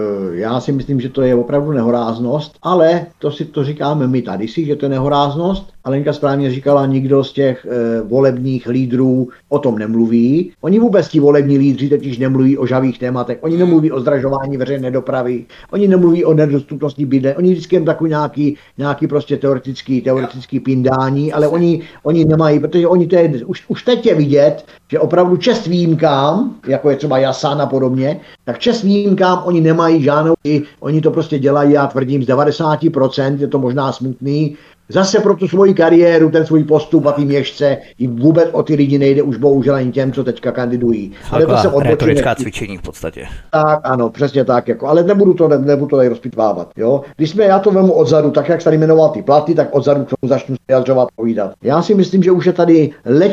já si myslím, že to je opravdu nehoráznost, ale to říkáme my tady si, že to je nehoráznost. Alenka správně říkala, nikdo z těch volebních lídrů o tom nemluví. Oni vůbec ti volební lídři totiž nemluví o žavých tématech, oni nemluví o zdražování veřejné dopravy, oni nemluví o nedostupnosti bydlení, oni vždycky jen takový nějaký prostě teoretický pindání, ale oni nemají, protože oni to je, už teď je vidět, že opravdu čest výjimkám, jako je třeba Jasan a podobně, tak čest výjimkám oni nemají žádnou, oni to prostě dělají, já tvrdím, z 90%, je to možná smutný, zase pro tu svoji kariéru, ten svůj postup a ty měšce, jim vůbec o ty lidi nejde už bohužel ani těm, co teďka kandidují. Ale to se retorická cvičení v podstatě. Tak, ano, přesně tak, jako, ale nebudu to tady rozpitvávat. Jo? Já to vemu odzadu, tak jak tady jmenoval ty platy, tak odzadu k tomu začnu vyjadřovat, povídat. Já si myslím, že už je tady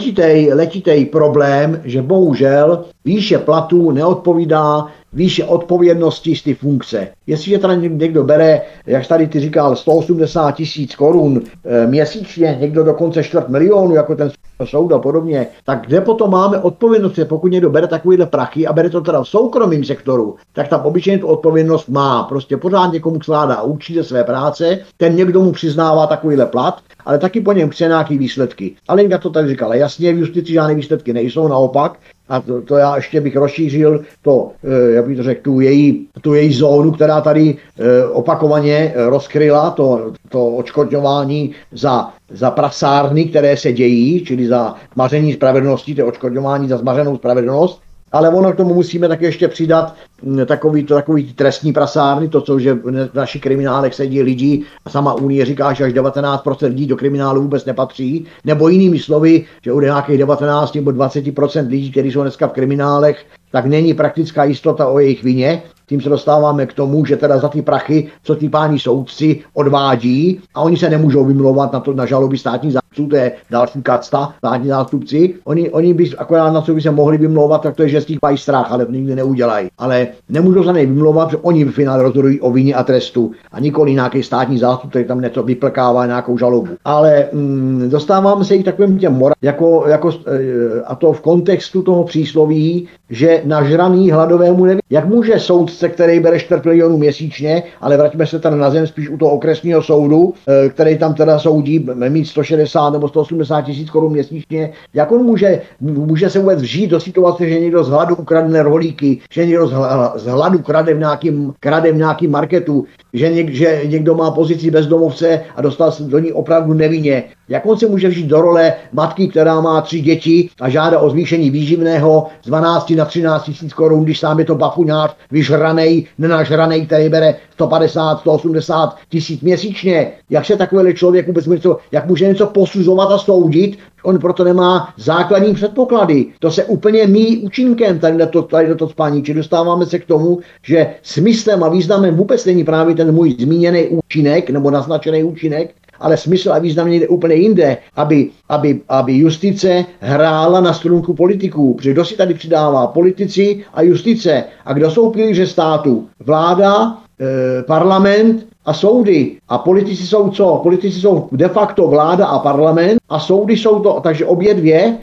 letitej problém, že bohužel výše platů neodpovídá výše odpovědnosti z ty funkce. Jestliže tady někdo bere, jak tady ty říkal, 180 000 korun měsíčně, někdo dokonce 250 000, jako ten soud a podobně, tak kde potom máme odpovědnost, pokud někdo bere takovýhle prachy a bere to teda v soukromém sektoru, tak tam obyčejně tu odpovědnost má. Prostě pořád někomu skládá účty ze své práce, ten někdo mu přiznává takovýhle plat, ale taky po něm chce nějaký výsledky. Alenka to tady říkala, jasně, v justici žádné výsledky nejsou, naopak, a to já ještě bych rozšířil jak bych to řekl, tu její zónu, která tady opakovaně rozkryla, to odškodňování za prasárny, které se dějí, čili za maření spravedlnosti, to odškodňování za zmařenou spravedlnost. Ale ono k tomu musíme také ještě přidat takový trestní prasárny, to, co že v našich kriminálech sedí lidi a sama Unie říká, že až 19% lidí do kriminálu vůbec nepatří, nebo jinými slovy, že u nějakých 19 nebo 20% lidí, kteří jsou dneska v kriminálech, tak není praktická jistota o jejich vině. Tím se dostáváme k tomu, že teda za ty prachy, co ty páni soudci odvádí, a oni se nemůžou vymlouvat na žaloby státních zástupců, to je další kacta, státní zástupci. Oni by akorát na co by se mohli vymlouvat, tak to je, že z těch mají strach, ale to nikdy neudělají. Ale nemůžou se nej vymlouvat, že oni v finále rozhodují o vině a trestu a nikoli nějaký státní zástup, který tam něco vyplkává nějakou žalobu. Ale dostáváme se i k takovým těm a to v kontextu toho přísloví, že nažraný hladovému neví. Jak může soudce, který bere 250 000 měsíčně, ale vraťme se tady na zem spíš u toho okresního soudu, který tam teda soudí, mít 160 nebo 180 000 korun měsíčně, jak on může se vůbec vžít do situace, že někdo z hladu ukradne rohlíky, že někdo z hladu krade v nějakým marketu, že někdo má pozici bezdomovce a dostal se do ní opravdu nevinně. Jak on se může vžít do role matky, která má 3 děti a žádá o zvýšení výživného z 12 na 13 000 korun, když sám je to bafuňář, vyžranej, nenažranej, který bere 150, 180 000 měsíčně. Jak se takovýhle člověk vůbec může něco posuzovat a soudit? On proto nemá základní předpoklady. To se úplně míjí účinkem tady do to spaní. Či dostáváme se k tomu, že smyslem a významem vůbec není právě ten můj zmíněný účinek nebo naznačený účinek, ale smysl a význam někde úplně jinde, aby justice hrála na strunku politiků. Protože kdo si tady přidává? Politici a justice. A kdo jsou pilíře státu? Vláda, parlament a soudy. A politici jsou co? Politici jsou de facto vláda a parlament a soudy jsou to, takže obě dvě,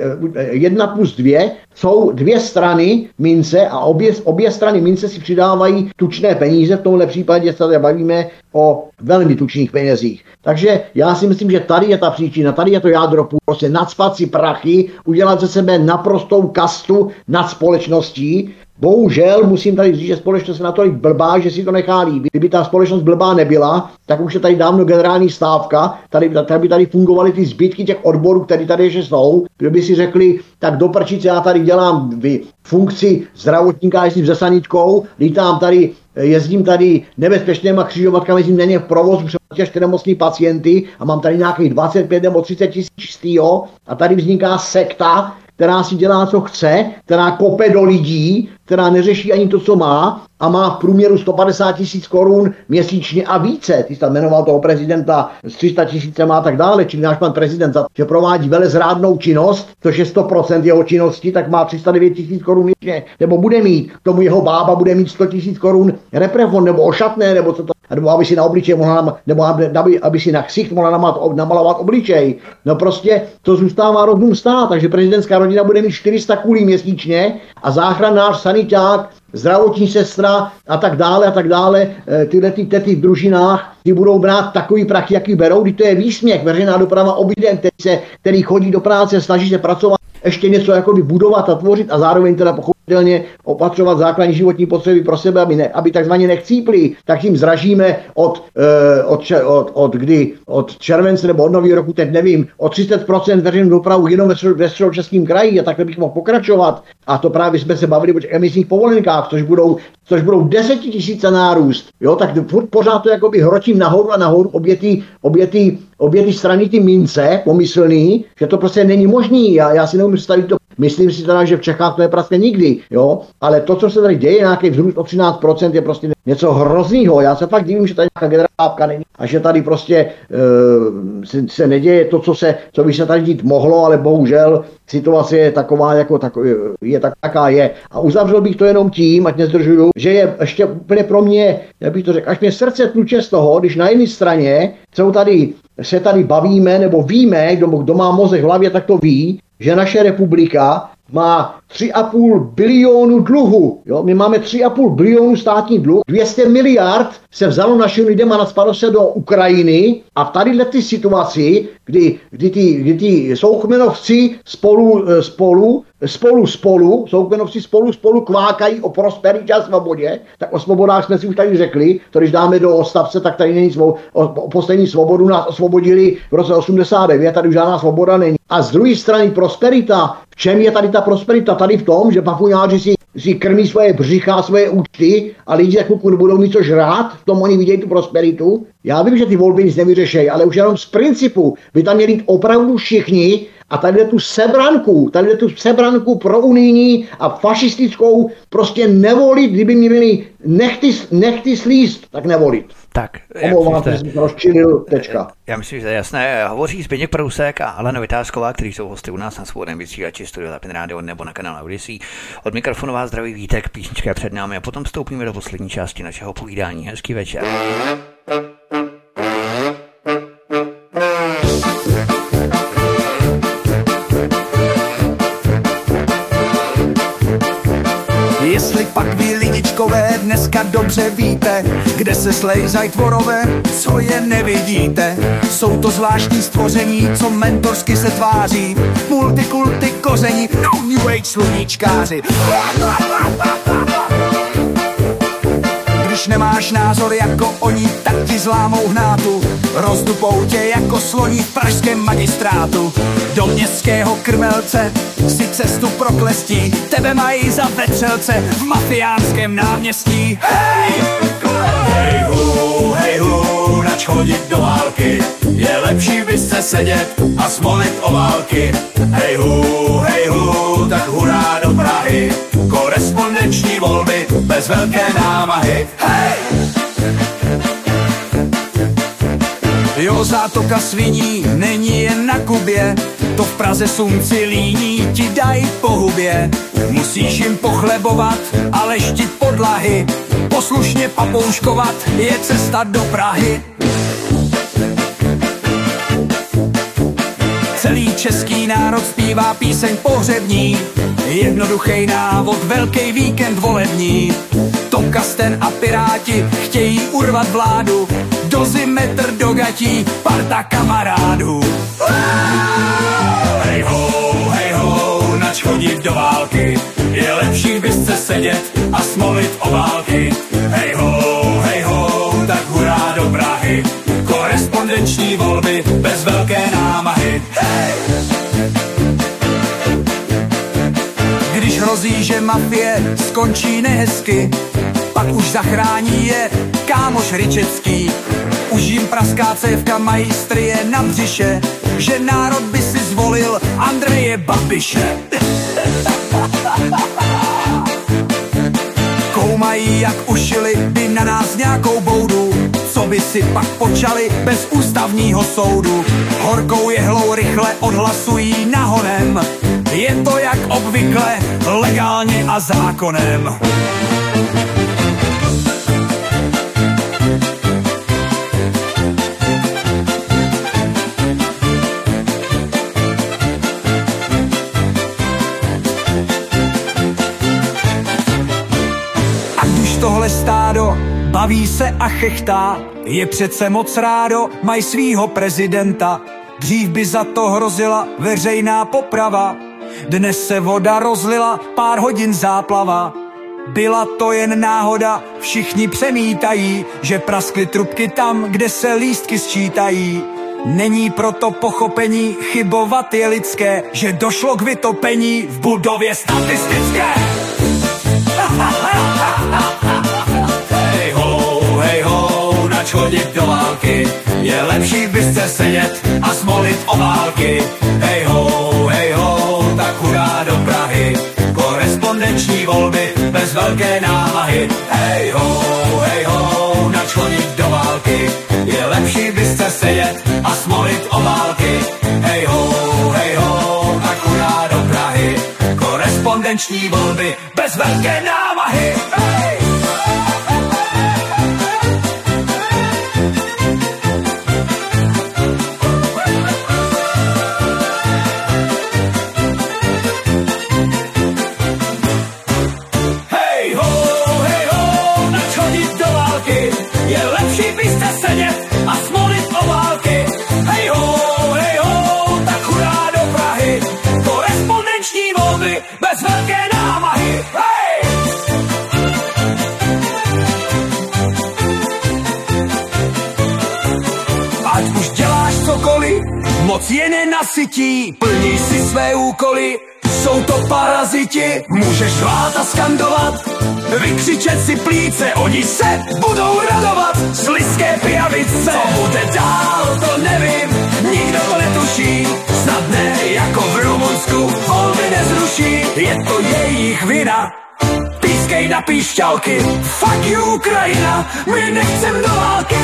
1+2, jsou 2 strany mince a obě strany mince si přidávají tučné peníze, v tomhle případě se tady bavíme o velmi tučných penězích. Takže já si myslím, že tady je ta příčina, tady je to jádro, prostě nacpat si prachy, udělat ze sebe naprostou kastu nad společností. Bohužel musím tady říct, že společnost je natolik blbá, že si to nechá líbit. Kdyby ta společnost blbá nebyla, tak už je tady dávno generální stávka, tady by tady fungovaly ty zbytky těch odborů, které tady ještě jsou. Kdyby si řekli, tak do prčice já tady dělám funkci zdravotníka, jestli se sanitkou, lítám tady jezdím tady nebezpečnýma křižovatkami, jezdím na ně v provozu, převážně nemocný pacienty a mám tady nějakých 25 nebo 30 tisíc čistýho a tady vzniká sekta, která si dělá, co chce, která kope do lidí, která neřeší ani to, co má a má v průměru 150 tisíc korun měsíčně a více. Ty jsi tam jmenoval toho prezidenta s 300 tisícema a tak dále, čili náš pan prezident, za že provádí velezrádnou činnost, což je 100% jeho činnosti, tak má 309 tisíc korun měsíčně, nebo bude mít, k tomu jeho bába bude mít 100 tisíc korun reprefond, nebo ošatné, nebo co to, nebo aby si na obličej mohla, nebo aby si na ksicht mohla namalovat obličej. No prostě to zůstává rozum stát, takže prezidentská rodina bude mít 400 kulí měsíčně a záchranář, saniták, zdravotní sestra a tak dále, tyhle ty tety v družinách, ty budou brát takový prachy, jaký berou, když to je výsměch, veřejná doprava obydem, který chodí do práce, snaží se pracovat, ještě něco jakoby budovat a tvořit a zároveň teda pochopitelně opatřovat základní životní potřeby pro sebe, aby takzvaně nechcípli, tak jim zražíme od července nebo od nového roku, teď nevím, o 30% veřejnou dopravu jenom ve Středočeském kraji a takhle bych mohl pokračovat. A to právě jsme se bavili o těch emisních povolenkách, což budou 10 000 nárůst. Jo, tak pořád to jakoby hročím nahoru a nahoru obě ty strany ty mince pomyslný, že to prostě není možný. Já si neumím představit to. Myslím si teda, že v Čechách to je prostě nikdy, jo, ale to, co se tady děje, nějaký vzrůst o 13%, je prostě něco hroznýho. Já se fakt divím, že tady nějaká generálka není a že tady prostě se neděje to, co by se tady dít mohlo, ale bohužel situace je taková, taká je. A uzavřel bych to jenom tím, ať nezdržuju, že je ještě úplně pro mě, jak bych to řekl, až mě srdce tluče z toho, když na jedné straně se tady bavíme, nebo víme, kdo má mozek v hlavě, tak to ví, že naše republika má 3,5 bilionu dluhu. Jo? My máme 3,5 bilionu státní dluh, 200 miliard se vzalo našim lidem a nadspadlo se do Ukrajiny a v tadyhle ty situaci, kdy ty soukmenovci spolu kvákají o prosperitě a svobodě, tak o svobodách jsme si už tady řekli, to když dáme do odstavce, tak tady není o poslední svobodu nás osvobodili v roce 89, tady už žádná svoboda není. A z druhé strany prosperita, v čem je tady ta prosperita? Tady v tom, že pafuňáři si krmí svoje břicha, svoje účty a lidi jako budou mít co žrát, v tom oni vidějí tu prosperitu. Já vím, že ty volby nic nevyřešejí, ale už jenom z principu by tam měli jít opravdu všichni a tady tu sebranku pro unijní a fašistickou prostě nevolit, kdyby měli nechty slíst, tak nevolit. Tak, já myslím, že to je jasné. Hovoří Zbyněk Prousek a Alena Vytázková, kteří jsou hosty u nás na Svobodném vysílači Studio Tapin Radio nebo na kanále Odyssey. Od mikrofonu vás zdraví Vítek, písnička před námi a potom vstoupíme do poslední části našeho povídání. Hezký večer. Jestli pak vy lidičkové dneska dobře víte, kde se slejzají tvorové, co je nevidíte. Jsou to zvláštní stvoření, co mentorsky se tváří, multikulty koření, no new age sluníčkáři. Když nemáš názor jako oni, tak ti zlámou hnátu, rozdupou tě jako sloní v pražském magistrátu. Do městského krmelce si cestu proklestí, tebe mají za vetřelce v mafiánském náměstí. Hej hu, nač chodit do války, je lepší byste sedět a smolit o války. Hej hu, tak hurá do Prahy, korespondenční volby bez velké námahy. Hej! Jo, zátoka sviní není jen na Kubě, to v Praze sumci líní ti dají po hubě. Musíš jim pochlebovat a leštit podlahy, poslušně papouškovat je cesta do Prahy. Celý český národ zpívá píseň pohřební, jednoduchý návod, velký víkend volební. Tokasten a Piráti chtějí urvat vládu, dozimetr do gatí, parta kamarádů. Hej ho, nač chodit do války, je lepší bysce sedět a smolit o války. Hej ho, tak hurá do Prahy, korespondenční volby bez velké námahy. Hej! Když hrozí, že mafie skončí nehezky, pak už zachrání je kámoš Ryčecký. Už jim praská cévka majstrie na břiše, že národ by si zvolil Andreje Babiše. Koumají, jak ušili by na nás nějakou boudu, co by si pak počali bez ústavního soudu. Horkou jehlou rychle odhlasují nahonem, je to jak obvykle legálně a zákonem. Tohle stádo baví se a chechtá, je přece moc rádo, mají svýho prezidenta. Dřív by za to hrozila veřejná poprava, dnes se voda rozlila, pár hodin záplava. Byla to jen náhoda, všichni přemítají, že praskly trubky tam, kde se lístky sčítají. Není proto pochopení, chybovat je lidské, že došlo k vytopení v budově statistické. Hej ho, nač chodit do války, je lepší byste sedět a smolit o války. Hej ho, tak hurá do Prahy, korespondenční volby bez velké námahy. Hej ho, nač chodit do války, je lepší byste sedět a smolit o války. Hej ho, tak hurá do Prahy, korespondenční volby bez velké námahy. Hej! Bez velké námahy, hej! Ať už děláš cokoliv, moc je nenasytí, plní si své úkoly, jsou to paraziti. Můžeš řvát a skandovat, vykřičet si plíce, oni se budou radovat z lidské pijavice. Co bude dál, to nevím, nikdo to netuší, snad ne jako v Rumunsku, volby nezruší, je to jejich vina. Pískej na píšťalky, fuck you Ukrajina, my nechcem do války.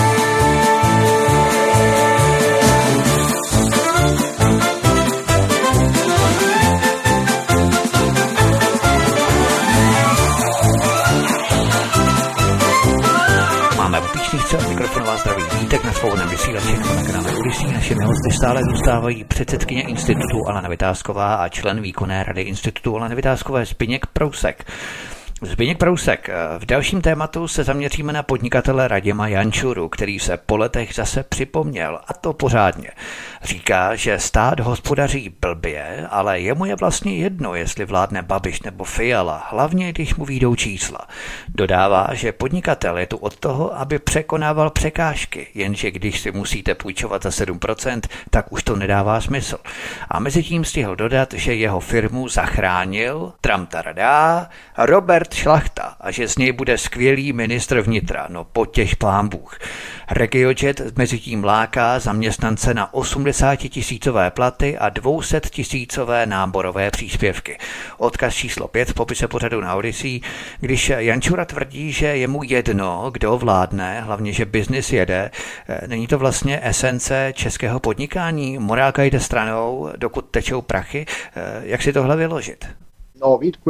Mikrofon vás zdraví Vítek na svobodném vysílači nebo na kanále Odysee. Našimi hosty stále zůstávají předsedkyně institutu Alena Vytázková a člen výkonné rady institutu Aleny Vytázkové Zbyněk Prousek. Zbyněk Prousek, v dalším tématu se zaměříme na podnikatele Radima Jančuru, který se po letech zase připomněl, a to pořádně. Říká, že stát hospodaří blbě, ale jemu je vlastně jedno, jestli vládne Babiš nebo Fiala, hlavně když mu vyjdou čísla. Dodává, že podnikatel je tu od toho, aby překonával překážky, jenže když si musíte půjčovat za 7%, tak už to nedává smysl. A mezi tím stihl dodat, že jeho firmu zachránil, tramtaradá, Robert Šlachta a že z něj bude skvělý ministr vnitra, no potěš pánbůh. RegioJet mezi tím láká zaměstnance na 80 000 platy a 200 000 náborové příspěvky. Odkaz číslo 5 v popise pořadu na Odysee, když Jančura tvrdí, že je mu jedno, kdo vládne, hlavně, že biznis jede, není to vlastně esence českého podnikání, morálka jde stranou, dokud tečou prachy, jak si tohle vyložit? No Vítku,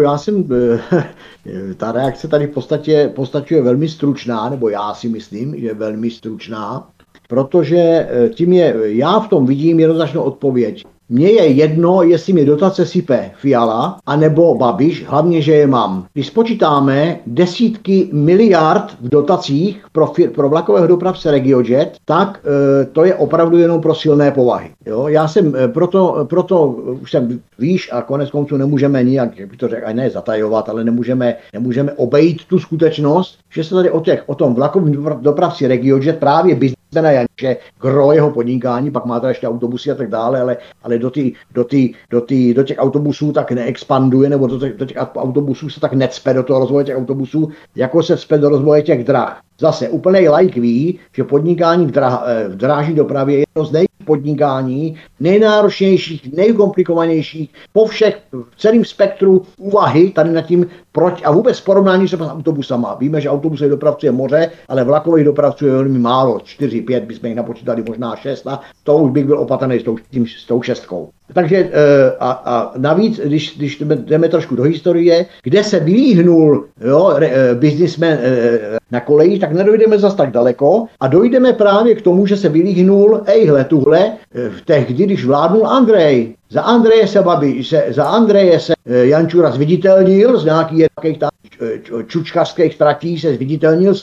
ta reakce tady v podstatě je velmi stručná, nebo já si myslím, že je velmi stručná, protože já v tom vidím jednoznačnou odpověď. Mně je jedno, jestli mě dotace sype Fiala, anebo Babiš, hlavně, že je mám. Když spočítáme desítky miliard v dotacích pro vlakového dopravce RegioJet, tak to je opravdu jenom pro silné povahy. Jo? Já jsem proto už jsem víš a konec konců nemůžeme nijak, jak bych to řekl, ne zatajovat, ale nemůžeme obejít tu skutečnost, že se tady o tom vlakovém dopravci RegioJet právě biznesmena Janče, gro jeho podnikání, pak máte ještě autobusy a tak dále, ale do těch autobusů tak neexpanduje, nebo do těch autobusů se tak necpe do toho rozvoje těch autobusů, jako se cpe do rozvoje těch drah. Zase úplnej laik ví, že podnikání v drážní dopravě je jedno z největších podnikání, nejnáročnějších, nejkomplikovanějších, po všech, v celém spektru úvahy tady nad tím, proč a vůbec porovnání se s autobusama. Víme, že autobusových dopravců je moře, ale vlakových dopravců je velmi málo, 4, 5, bychom jich napočítali možná 6 a to už bych byl opatrný s tou 6. Takže a navíc, když jdeme trošku do historie, kde se vylíhnul biznismen na kolejích, tak nedojdeme zas tak daleko a dojdeme právě k tomu, že se vylíhnul tuhle v tehdy, když vládnul Andrej. Za Andreje se Jančura zviditelnil, z nějakých čučkařských tratí se zviditelnil,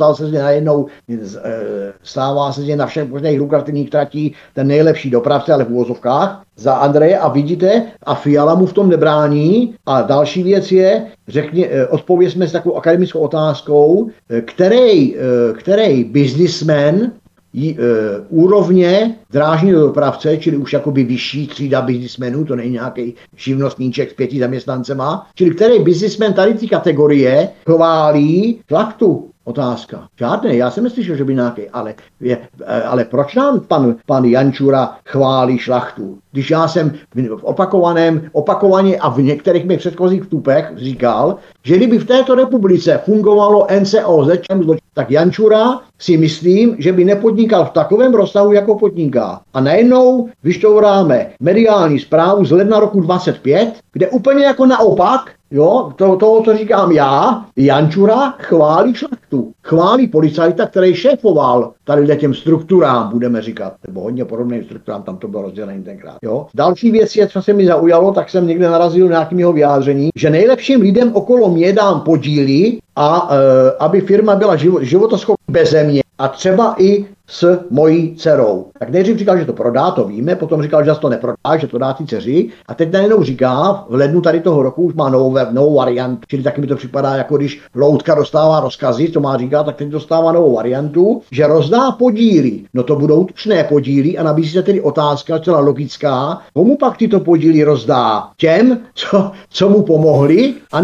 stává se na všech možných lukrativních tratí ten nejlepší dopravce, ale v uvozovkách, za Andreje a vidíte, a Fiala mu v tom nebrání. A další věc je, odpovězme s takovou akademickou otázkou, který biznismen úrovně drážního dopravce, čili už jakoby vyšší třída biznismenů, to není nějaký živnostníček s 5 zaměstnancema, čili který biznismen tady ty kategorie chválí šlachtu. Otázka. Žádné, já jsem neslyšel, že by nějaký, ale proč nám pan Jančura chválí šlachtu? Když já jsem opakovaně a v některých mých předchozích vstupech říkal, že kdyby v této republice fungovalo NCOZ, tak Jančura si myslím, že by nepodnikal v takovém rozsahu, jako podniká. A najednou vyšťouráme mediální zprávu z ledna roku 25, kde úplně jako naopak, toho, co říkám já, Jančura chválí šlachtu. Chválí policajta, který šéfoval tady těm strukturám, budeme říkat, nebo hodně podobným strukturám, tam to bylo rozdělené tenkrát. Další věc je, co se mi zaujalo, tak jsem někde narazil nějakým jeho vyjádření, že nejlepším lidem okolo mě dám podíly a aby firma byla životoschopná beze mě a třeba i s mojí dcerou. Tak nejdřív říkal, že to prodá, to víme, potom říkal, že to neprodá, že to dá ty dceři a teď najednou říká, v lednu tady toho roku už má novou variantu, čili taky mi to připadá, jako když loutka dostává rozkazy, co má říkat, tak teď dostává novou variantu, že rozdá podíly. No to budou tučné podíly a nabízí se tedy otázka, celá logická, komu pak tyto podíly rozdá? Těm, co mu pomohli, a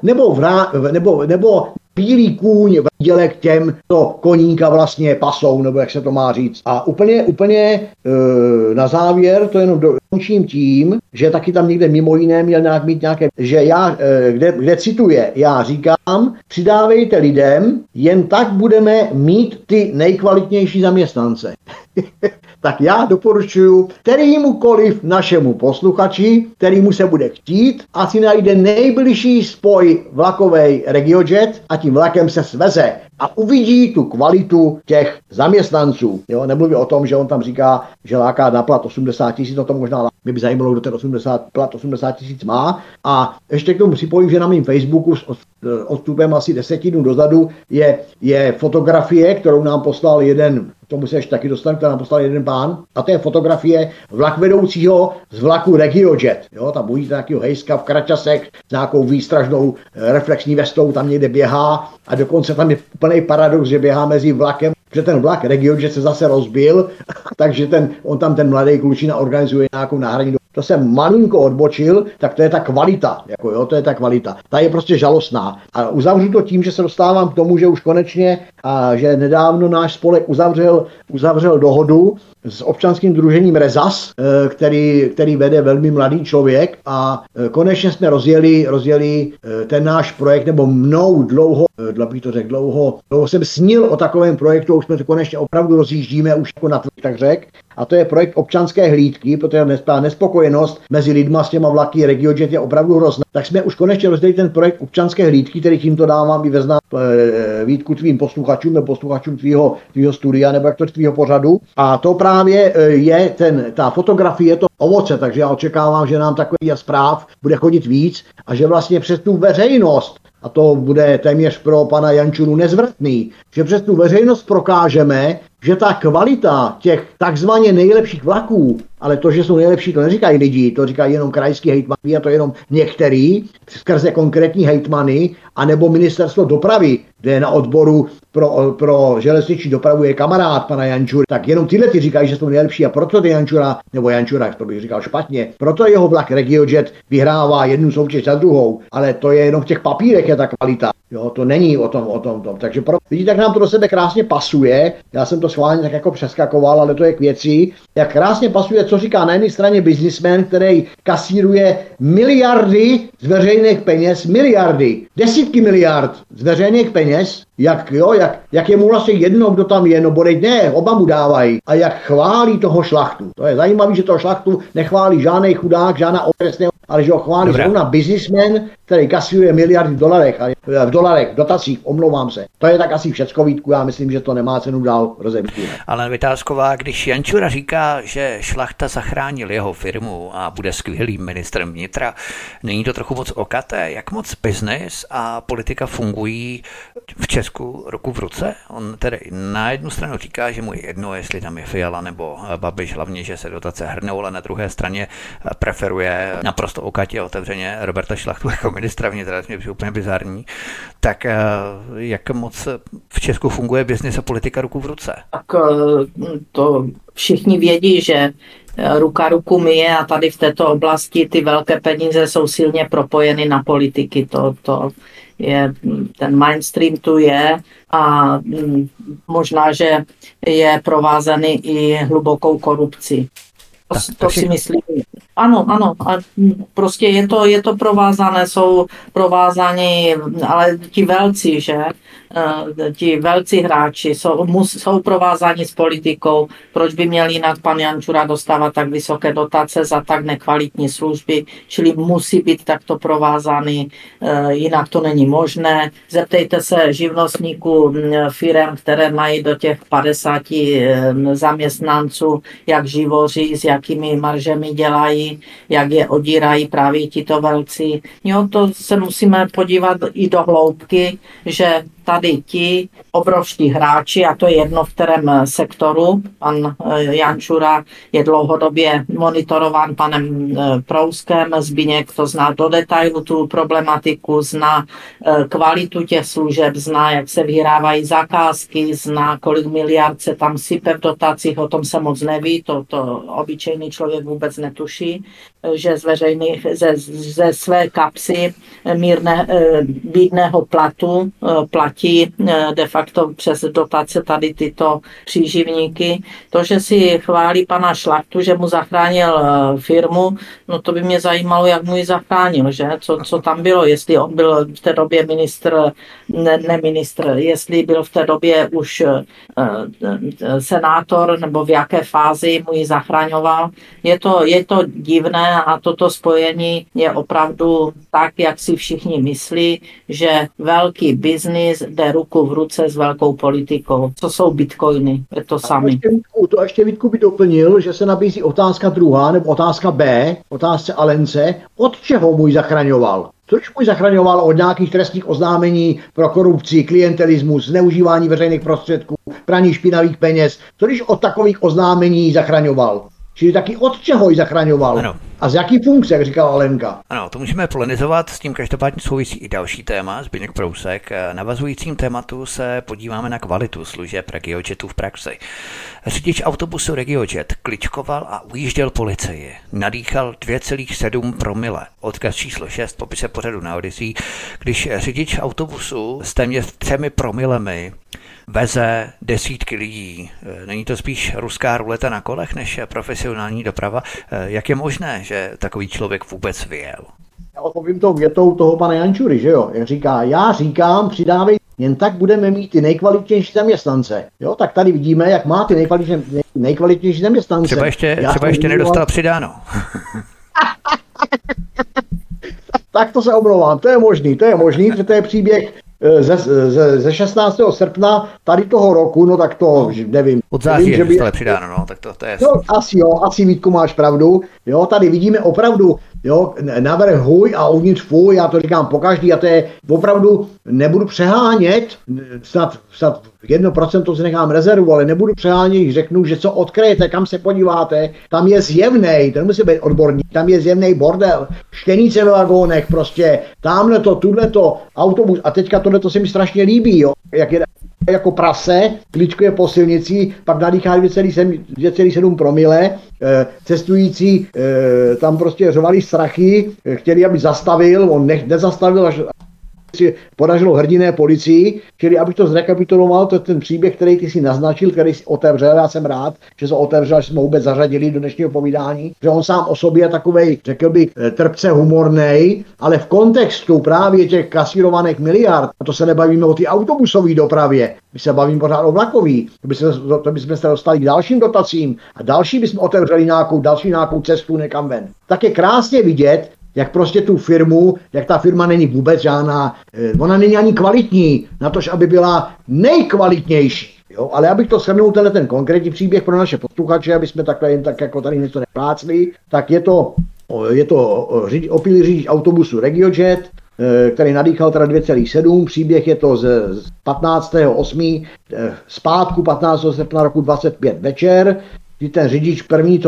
nebo bílý kůň dělek těm, co koníka vlastně pasou, nebo jak se to má říct. A úplně na závěr to jenom dokončím tím, že taky tam někde mimo jiné měl mít nějaké, že já, kde cituje, já říkám, přidávejte lidem, jen tak budeme mít ty nejkvalitnější zaměstnance. Tak já doporučuji kterýmukoliv našemu posluchači, kterýmu se bude chtít, a si najde nejbližší spoj vlakovej RegioJet a tím vlakem se sveze a uvidí tu kvalitu těch zaměstnanců. Nemluví o tom, že on tam říká, že láká na plat 80 000, no to možná mě by zajímalo, kdo ten plat 80 000 má. A ještě k tomu připojím, že na mém Facebooku s odstupem asi 10 dnů dozadu je fotografie, kterou nám poslal jeden, tomu se ještě taky dostanu, kterou nám poslal jeden pán, a to je fotografie vlakvedoucího z vlaku RegioJet. Tam uvidíte nějakého hejska v kračasech s nějakou výstražnou reflexní vestou, tam někde běhá a dokonce tam je úplný paradox, že běhá mezi vlakem, že ten vlak RegioJet se zase rozbil, takže on tam ten mladý klučina organizuje nějakou náhradní. To jsem malinko odbočil, tak to je ta kvalita, to je ta kvalita. Ta je prostě žalostná. A uzavřu to tím, že se dostávám k tomu, že už konečně, a že nedávno náš spolek uzavřel dohodu s občanským sdružením Rezas, který vede velmi mladý člověk, a konečně jsme rozjeli ten náš projekt, nebo mnou dlouho jsem snil o takovém projektu, už jsme to konečně opravdu rozjíždíme, už jako na tak řek. A to je projekt občanské hlídky, protože nespokojenost mezi lidma s těma vlaky RegioJet je opravdu hrozná. Tak jsme už konečně rozdělili ten projekt občanské hlídky, který tímto dávám i veznám Vítku tvým posluchačům nebo posluchačům tvýho studia nebo jak to tvýho pořadu. A to právě je ta fotografie, to ovoce, takže já očekávám, že nám takových zpráv bude chodit víc a že vlastně přes tu veřejnost, a to bude téměř pro pana Jančuru nezvratný, že přes tu veřejnost prokážeme, že ta kvalita těch takzvaně nejlepších vlaků, ale to, že jsou nejlepší, to neříkají lidi, to říkají jenom krajský hejtmani a to jenom některý, skrze konkrétní hejtmany, anebo ministerstvo dopravy, kde je na odboru pro železniční dopravu je kamarád pana Jančury, tak jenom tyhle ty říkají, že jsou nejlepší a proto ty Jančura, to bych říkal špatně, proto jeho vlak RegioJet vyhrává jednu soutěž za druhou, ale to je jenom v těch papírech je ta kvalita. Jo, to není o tom. Takže vidíte, tak nám to do sebe krásně pasuje. Já jsem to schválně tak jako přeskakoval, ale to je k věci. Jak krásně pasuje, co říká na jedné straně biznismen, který kasíruje miliardy z veřejných peněz, desítky miliard z veřejných peněz, jak je mu vlastně jedno, kdo tam je, no bodej ne, oba mu dávají. A jak chválí toho Šlachtu. To je zajímavé, že toho Šlachtu nechválí žádný chudák, žádná okresného, ale že ho chválí zrovna biznismen, který kasíruje miliardy v dolarech, dotacích, omlouvám se. To je tak asi všecko, Vítku, já myslím, že to nemá cenu dál rozebírat. Ale Vytázková, když Jančura říká, že Šlachta zachránil jeho firmu a bude skvělým ministrem vnitra, není to trochu moc okaté? Jak moc biznes a politika fungují v Česku ruku v ruce? On tedy na jednu stranu říká, že mu je jedno, jestli tam je Fiala nebo Babiš, hlavně, že se dotace hrnou, ale na druhé straně preferuje naprosto okatě otevřeně Roberta Šlachtu jako ministra vnitra, to je úplně bizarní. Tak jak moc v Česku funguje biznis a politika ruku v ruce? Tak to všichni vědí, že ruka ruku myje a tady v této oblasti ty velké peníze jsou silně propojeny na politiky. To je, ten mainstream tu je a možná, že je provázaný i hlubokou korupcí. To si myslím. Ano, a prostě je to provázané, jsou provázaní, ale ti velcí, že? Ti velcí hráči jsou provázáni s politikou. Proč by měl jinak pan Jančura dostávat tak vysoké dotace za tak nekvalitní služby, čili musí být takto provázaný, jinak to není možné. Zeptejte se živnostníků firem, které mají do těch 50 zaměstnanců, jak živoří, s jakými maržemi dělají, jak je odírají právě tito velcí. Jo, to se musíme podívat i do hloubky, že tady ti obrovští hráči, a to je jedno v kterém sektoru, pan Jančura je dlouhodobě monitorován panem Prouskem, Zbyněk to zná do detailu tu problematiku, zná kvalitu těch služeb, zná, jak se vyhrávají zakázky, zná, kolik miliard se tam sype v dotacích, o tom se moc neví, to obyčejný člověk vůbec netuší, že ze své kapsy bídného platu platí de facto přes dotace tady tyto příživníky. To, že si chválí pana Šlachtu, že mu zachránil firmu, no to by mě zajímalo, jak mu ji zachránil, že? Co tam bylo, jestli on byl v té době jestli byl v té době už senátor, nebo v jaké fázi mu ji zachraňoval. Je to divné a toto spojení je opravdu tak, jak si všichni myslí, že velký biznis jde ruku v ruce s velkou politikou. Co jsou bitcoiny? Je to sami. To ještě Vítku by doplnil, že se nabízí otázka druhá, nebo otázka B, otázce Alence, od čeho můj zachraňoval? Což můj zachraňoval od nějakých trestních oznámení pro korupci, klientelismus, zneužívání veřejných prostředků, praní špinavých peněz. Co když od takových oznámení zachraňoval? Čili taky od čeho ji zachraňoval? Ano. A z jaký funkce, jak říkala Alenka? Ano, to můžeme polemizovat, s tím každopádně souvisí i další téma, Zbyněk Prousek. Navazujícím tématu se podíváme na kvalitu služeb RegioJetu v praxi. Řidič autobusu RegioJet kličkoval a ujížděl policii. Nadýchal 2,7 promile. Odkaz číslo 6 popise pořadu na Odyssey, když řidič autobusu s téměř 3 promilemi veze desítky lidí. Není to spíš ruská ruleta na kolech než profesionální doprava? Jak je možné, že takový člověk vůbec vyjel? Já odpovím tou větou toho pana Jančury, že jo? Jak říká, já říkám, přidávej, jen tak budeme mít ty nejkvalitnější zaměstnance. Jo, tak tady vidíme, jak má ty nejkvalitnější zaměstnance. Třeba ještě nedostal přidáno. Tak to se omlouvám, to je možný, že to je příběh ze 16. srpna tady toho roku, no tak to nevím. Od září je přidáno, no, tak to je... No, asi Vítku máš pravdu, jo, tady vidíme opravdu, jo, navrch huj a uvnitř fuj, já to říkám pokaždý a to je opravdu, nebudu přehánět, snad 1% to si nechám rezervu, ale nebudu přehánět, když řeknu, že co odkryjete, kam se podíváte, tam je zjevnej, ten musí být odborník, tam je zjevnej bordel, štěnice ve vagónech, prostě, tamhleto, tudleto, autobus, a teďka tohleto se mi strašně líbí, jo, jak je jako prase, kličkuje po silnici, pak nadýchá 2,7 promile, cestující tam prostě řovali strachy, chtěli, aby zastavil, on nezastavil, až si podařilo hrdiné policii, čili abych to zrekapituloval, to je ten příběh, který ty si naznačil, který si otevřel, já jsem rád, že se otevřel, že jsme vůbec zařadili do dnešního povídání, že on sám o sobě je takovej, řekl bych, trpce humornej, ale v kontextu právě těch kasírovaných miliard, a to se nebavíme o ty autobusové dopravě, my se bavíme pořád o vlakový, to bychom se dostali k dalším dotacím a další bychom otevřeli nějakou cestu někam ven. Tak je krásně vidět, jak prostě tu firmu, jak ta firma není vůbec žádná, ona není ani kvalitní, na to, aby byla nejkvalitnější. Jo? Ale abych to shrnul, ten konkrétní příběh pro naše posluchače, aby jsme takhle jen tak jako tady něco neplácli, tak je to opilý řidič autobusu RegioJet, který nadýchal teda 2,7. Příběh je to z 15.8. zpátku 15. srpna roku 25 večer, kdy ten řidič první,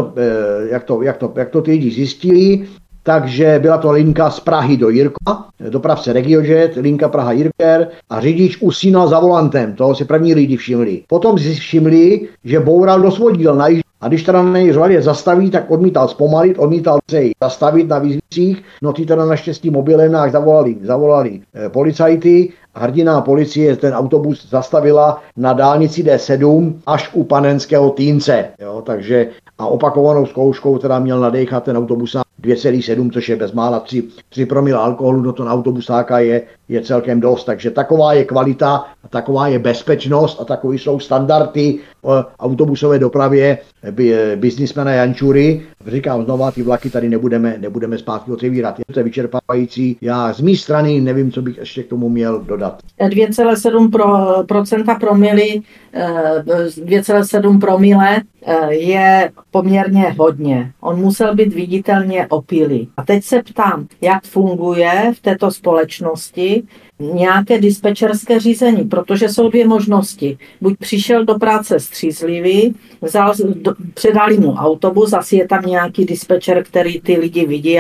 jak to ty lidi zjistili, takže byla to linka z Prahy do Jirka, dopravce RegioJet, linka Praha-Jirker a řidič usínal za volantem, toho si první lidi všimli. Potom si všimli, že boural do svodidel a když teda na něj řvali zastaví, tak odmítal zpomalit, odmítal se jí zastavit na výzvicích, no ty teda naštěstí mobilem nás zavolali policajty. Hrdinná policie ten autobus zastavila na dálnici D7 až u Panenského Týnce. Jo, takže a opakovanou zkouškou teda měl nadechat ten autobus 2,7, což je bezmála 3 promile alkoholu, no to na autobusáka je celkem dost. Takže taková je kvalita, a taková je bezpečnost a takový jsou standardy autobusové dopravě biznismena Jančury. Říkám znova, ty vlaky tady nebudeme zpátky otevírat. Je to vyčerpávající. Já z mé strany nevím, co bych ještě k tomu měl dodat. 2,7% promily, 2,7 promile je poměrně hodně. On musel být viditelně opilý. A teď se ptám, jak funguje v této společnosti nějaké dispečerské řízení, protože jsou dvě možnosti. Buď přišel do práce střízlivý, předali mu autobus, asi je tam nějaký dispečer, který ty lidi vidí,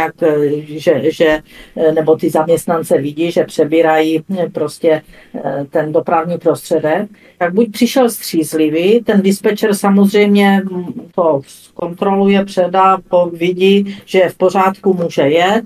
nebo ty zaměstnance vidí, že přebírají prostě ten dopravní prostředek. Tak buď přišel střízlivý, ten dispečer samozřejmě to zkontroluje, předá, vidí, že je v pořádku, může jet,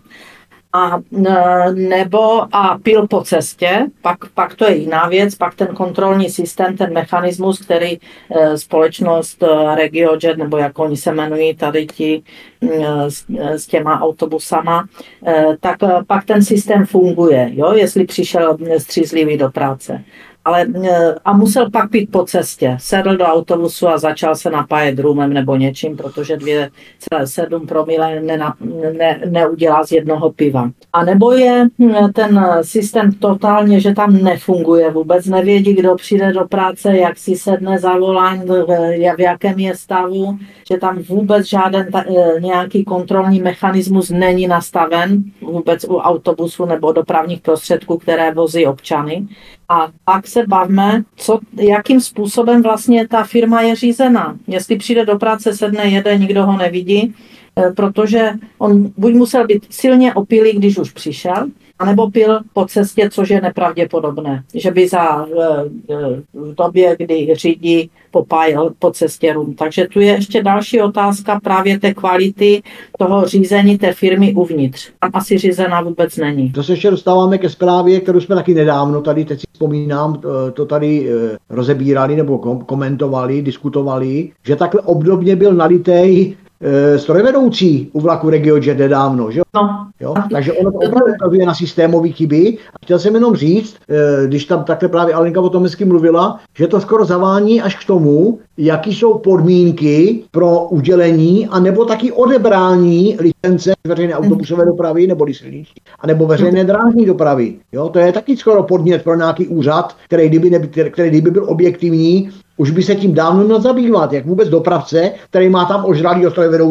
a pil po cestě, pak to je jiná věc, pak ten kontrolní systém, ten mechanismus, který společnost RegioJet, nebo jak oni se jmenují tady ti s těma autobusama, tak pak ten systém funguje, jo, jestli přišel střízlivý do práce. A musel pak pít po cestě. Sedl do autobusu a začal se napájet rumem nebo něčím, protože 2,7 promile neudělá z jednoho piva. A nebo je ten systém totálně, že tam nefunguje vůbec, nevědí, kdo přijde do práce, jak si sedne za volant, v jakém je stavu, že tam vůbec žádný nějaký kontrolní mechanismus není nastaven vůbec u autobusu nebo dopravních prostředků, které vozí občany. A pak se bavíme, jakým způsobem vlastně ta firma je řízená. Jestli přijde do práce, sedne, jede, nikdo ho nevidí, protože on buď musel být silně opilý, když už přišel, anebo pil po cestě, což je nepravděpodobné, že by v době, kdy řídí, popájel po cestě rum. Takže tu je ještě další otázka právě té kvality toho řízení té firmy uvnitř. Tam asi řízená vůbec není. To se ještě dostáváme ke zprávě, kterou jsme taky nedávno tady, teď si vzpomínám, to tady rozebírali nebo komentovali, diskutovali, že takhle obdobně byl nalitej strojvedoucí u vlaku RegioJet nedávno, že no. Jo? Takže ono to opravdu ukazuje na systémové chyby. A chtěl jsem jenom říct, když tam takhle právě Alenka o tom hezky mluvila, že to skoro zavání až k tomu, jaký jsou podmínky pro udělení a nebo taky odebrání licence veřejné autobusové dopravy nebo silniční, a nebo veřejné drážní dopravy. Jo? To je taky skoro podnět pro nějaký úřad, který kdyby byl objektivní, už by se tím dávno měl zabývat, jak vůbec dopravce, který má tam ožralýho strojvedoucího,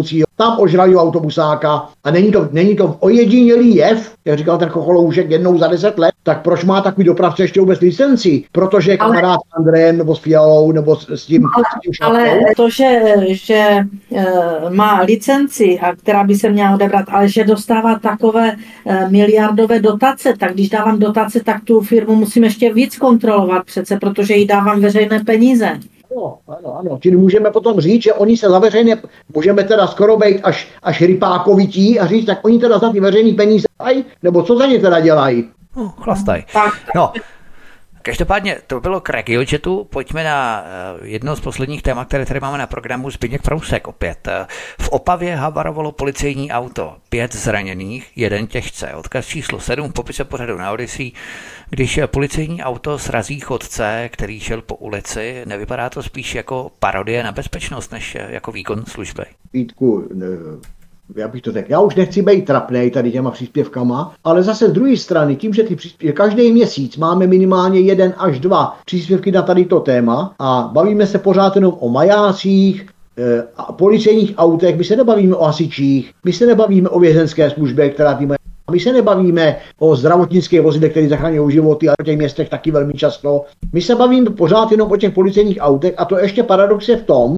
tam ožrali autobusáka a není to ojedinělý jev, jak říkal ten Chocholoušek, jednou za 10 let, tak proč má takový dopravce ještě vůbec licenci? Protože je kamarád s Andrejem nebo s Fialou nebo s tím ale to, že má licenci, a která by se měla odebrat, ale že dostává takové miliardové dotace, tak když dávám dotace, tak tu firmu musím ještě víc kontrolovat přece, protože jí dávám veřejné peníze. Ano. Čili můžeme potom říct, že oni se za veřejné, můžeme teda skoro být až rypákovití a říct, tak oni teda za ty veřejné peníze dají, nebo co za ně teda dělají? Chlastají. No, každopádně to bylo k RegioJetu. Pojďme na jedno z posledních témat, které tady máme na programu. Zbyněk Prousek opět. V Opavě havarovalo policejní auto. 5 zraněných, 1 těžce. Odkaz číslo 7 v popise pořadu na Odyssey. Když policejní auto srazí chodce, který šel po ulici, nevypadá to spíš jako parodie na bezpečnost, než jako výkon služby? Vítku, já bych to řekl, já už nechci být trapnej tady těma příspěvkama, ale zase z druhé strany, tím, že každý měsíc máme minimálně 1 až 2 příspěvky na tady to téma a bavíme se pořád jenom o majácích, a policejních autech, my se nebavíme o hasičích, my se nebavíme o vězenské službě, která tím my se nebavíme o zdravotnických vozidlech, které zachraňují životy, a o těch městech taky velmi často. My se bavíme pořád jenom o těch policejních autech a to ještě paradox je v tom,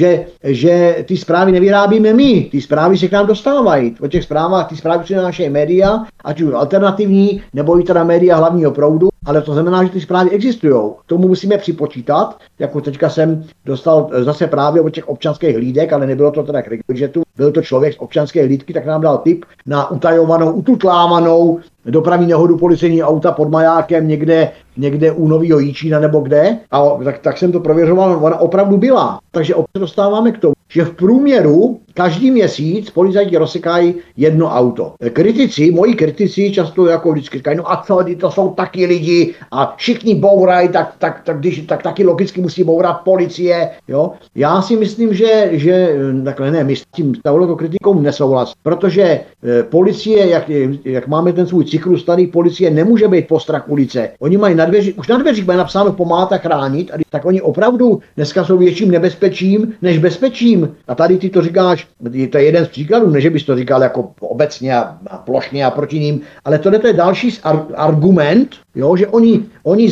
že ty zprávy nevyrábíme my, ty zprávy se k nám dostávají. O těch zprávách ty zprávy přinášejí média, ať už alternativní, nebo i teda média hlavního proudu, ale to znamená, že ty zprávy existují. Tomu musíme připočítat, jako teďka jsem dostal zase právě od těch občanských hlídek, ale nebylo to teda k RegioJetu, byl to člověk z občanské hlídky, tak nám dal tip na utajovanou, ututlávanou dopravní nehodu policejní auta pod majákem někde u Nového Jičína nebo kde. A tak jsem to prověřoval, ona opravdu byla. Takže opět dostáváme k tomu, že v průměru každý měsíc policajti rozsekají 1 auto. Moji kritici často jako vždycky říkají, no a co, to jsou taky lidi a všichni bourají, tak taky logicky musí bourat policie. Jo? Já si myslím, že takhle ne, my s tím takovou kritikou nesouhlas, protože policie, jak máme ten svůj cyklus tady, policie nemůže být postrach ulice. Oni mají už na dveřích mají napsáno pomáhat a chránit, tak oni opravdu dneska jsou větším nebezpečím než bezpečím. A tady ty to říkáš, to je jeden z příkladů, ne že bys to říkal jako obecně a plošně a proti ním, ale tohle je další argument, jo, že oni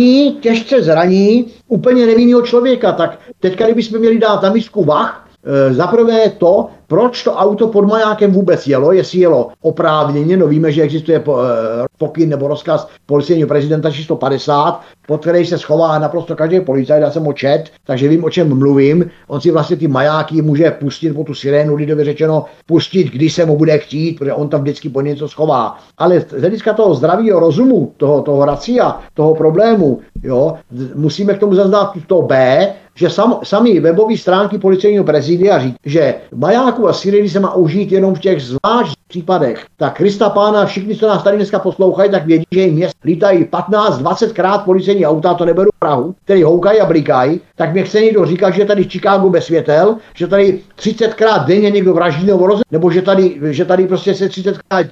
těžce zraní úplně nevinného člověka. Tak teďka, kdybychom měli dát na misku vah, zaprvé to, proč to auto pod majákem vůbec jelo, jestli jelo oprávněně, no víme, že existuje pokyn nebo rozkaz policejního prezidenta číslo 50, pod který se schová naprosto každý policajt, já jsem ho čet, takže vím, o čem mluvím. On si vlastně ty majáky může pustit po tu sirénu, lidově řečeno, pustit, když se mu bude chtít, protože on tam vždycky po něco schová. Ale z hlediska toho zdravého rozumu, toho racia, toho problému, jo, musíme k tomu zaznat to B, že sami webové stránky policejního prezidia říkají, že majáku a sireny se má užít jenom v těch zvlášť případech. Tak Krista pána, všichni, co nás tady dneska poslouchají, tak vědí, že jim lítají 15-20 krát policejní auta, to neberu Prahu, který houkají a blikají, tak mě chce někdo říkat, že tady v Chicagu bez světel, že tady 30krát denně někdo vraždí nebo rozhodne, nebo že tady prostě se 30krát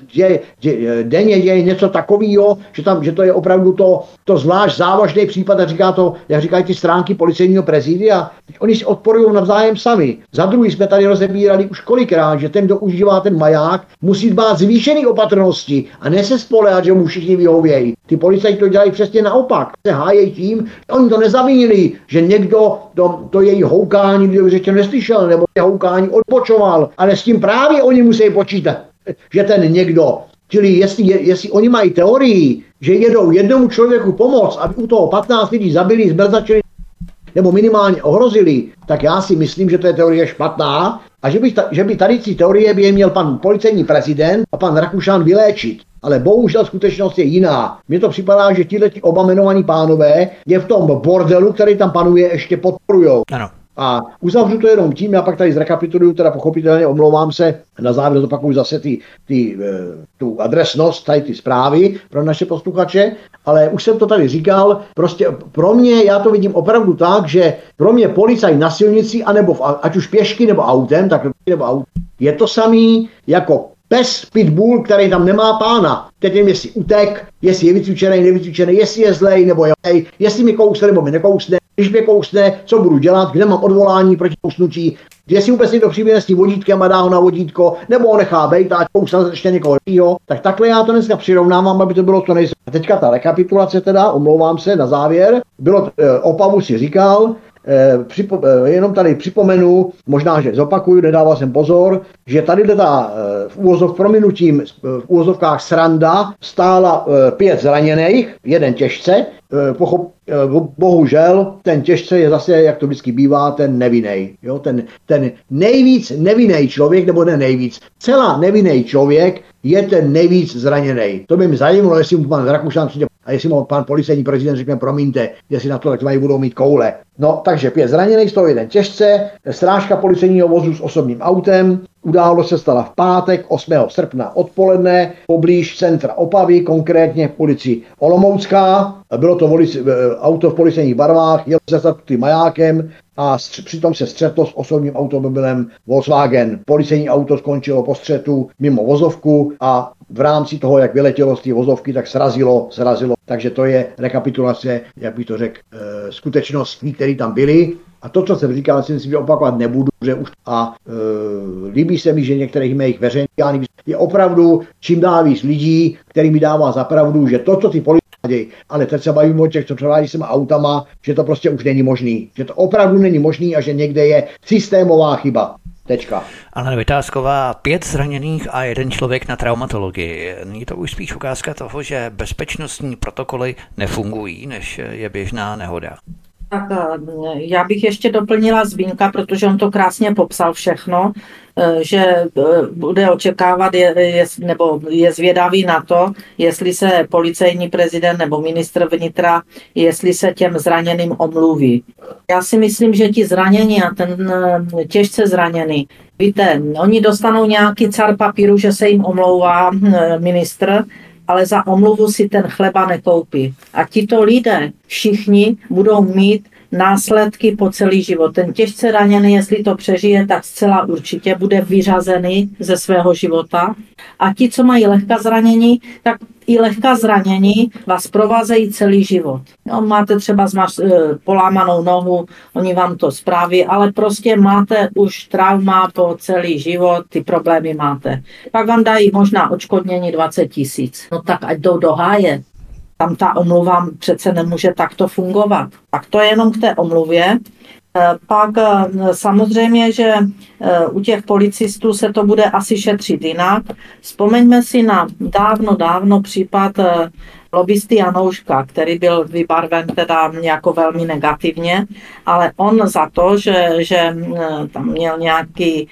denně děje něco takového, že to je opravdu to zvlášť závažný případ, a říká to, jak říkají ty stránky policejního prezidia. Oni si odporují navzájem sami. Za druhý jsme tady rozebírali už kolikrát, že ten, kdo užívá ten maják, musí dbát zvýšený opatrnosti a ne se spoléhat, že mu všichni vyhovějí. Ty policajti to dělají přesně naopak. Se hájejí tím, oni to nezavinili, že někdo to její houkání, kdo řečeno neslyšel, nebo houkání odpočoval, ale s tím právě oni musí počítat, že ten někdo. Čili jestli oni mají teorii, že jedou jednomu člověku pomoct, aby u toho 15 lidí zabili, zmrzačili nebo minimálně ohrozili, tak já si myslím, že to je teorie špatná a že by tady ty teorie by je měl pan policejní prezident a pan Rakušan vyléčit. Ale bohužel skutečnost je jiná. Mně to připadá, že tihleti oba jmenovaní pánové je v tom bordelu, který tam panuje, ještě podporujou. Ano. A uzavřu to jenom tím, já pak tady zrekapituluju, teda pochopitelně omlouvám se, na závěr zopakuju zase tu adresnost, tady ty zprávy pro naše posluchače, ale už jsem to tady říkal, prostě pro mě, já to vidím opravdu tak, že pro mě policajt na silnici, anebo ať už pěšky nebo autem, je to samý jako pes pitbull, který tam nemá pána. Teď nevím, jestli utek, jestli je vycvičený, nevycvičený, jestli je zlej nebo je zlej, jestli mi kousne nebo mi nekousne. když mě kousne, co budu dělat, kde mám odvolání proti kousnutí, jestli vůbec někdo přijde s tím vodítkem a dá ho na vodítko, nebo ho nechá bejt a kousne ještě někoho jiného, tak takhle já to dneska přirovnávám, aby to bylo to nejsem. A teďka ta rekapitulace teda, omlouvám se, na závěr, bylo, Opavu si říkal, jenom tady připomenu, možná, že zopakuju, nedával jsem pozor, že tady v úvozovkách sranda stála 5 zraněných, jeden těžce, bohužel ten těžce je zase, jak to vždycky bývá, ten nevinnej. Jo? Ten nejvíc nevinnej člověk, nebo ne nejvíc, celá nevinnej člověk je ten nejvíc zraněný. To by mě zajímalo, jestli mu pan Rakušan přijde a jestli mu pan policejní prezident řekne, promiňte, jestli na to tak budou mít koule. No, takže 5 zraněných, z toho jeden těžce, strážka policejního vozu s osobním autem. Událost se stala v pátek 8. srpna odpoledne poblíž centra Opavy, konkrétně policii Olomoucká. Bylo to auto v policejních barvách, jelo se zatutým majákem a přitom se střetlo s osobním automobilem Volkswagen. Policejní auto skončilo po střetu mimo vozovku a v rámci toho, jak vyletělo z té vozovky, tak srazilo. Takže to je rekapitulace, jak bych to řekl, skutečností, které tam byly. A to, co jsem říkal, si myslím, že opakovat nebudu, že už líbí se mi, že některých mých veřejných je opravdu čím dál víc lidí, který mi dává za pravdu, že to, co ty dějí, ale teď se bavíme o těch, co převádí s autama, že to prostě už není možný. Že to opravdu není možný a že někde je systémová chyba. Tečka. Alena Vytázková, 5 zraněných a 1 člověk na traumatologii. Je to už spíš ukázka toho, že bezpečnostní protokoly nefungují, než je běžná nehoda. Tak já bych ještě doplnila Zbínka, protože on to krásně popsal všechno, že bude očekávat, nebo je zvědavý na to, jestli se policejní prezident nebo ministr vnitra, jestli se těm zraněným omluví. Já si myslím, že ti zranění a ten těžce zraněný, víte, oni dostanou nějaký car papíru, že se jim omlouvá ministr, ale za omluvu si ten chleba nekoupí. A tito lidé všichni budou mít následky po celý život. Ten těžce raněný, jestli to přežije, tak zcela určitě bude vyřazený ze svého života. A ti, co mají lehká zranění, tak i lehká zranění vás provázejí celý život. No, máte třeba polámanou nohu, oni vám to správí, ale prostě máte už trauma po celý život, ty problémy máte. Pak vám dají možná odškodnění 20 000. No tak ať jdou do háje. Tam ta omluva přece nemůže takto fungovat. Tak to je jenom k té omluvě. Pak samozřejmě, že u těch policistů se to bude asi šetřit jinak. Vzpomeňme si na dávno případ lobbysty Janouška, který byl vybarven teda jako velmi negativně, ale on za to, že tam měl nějaký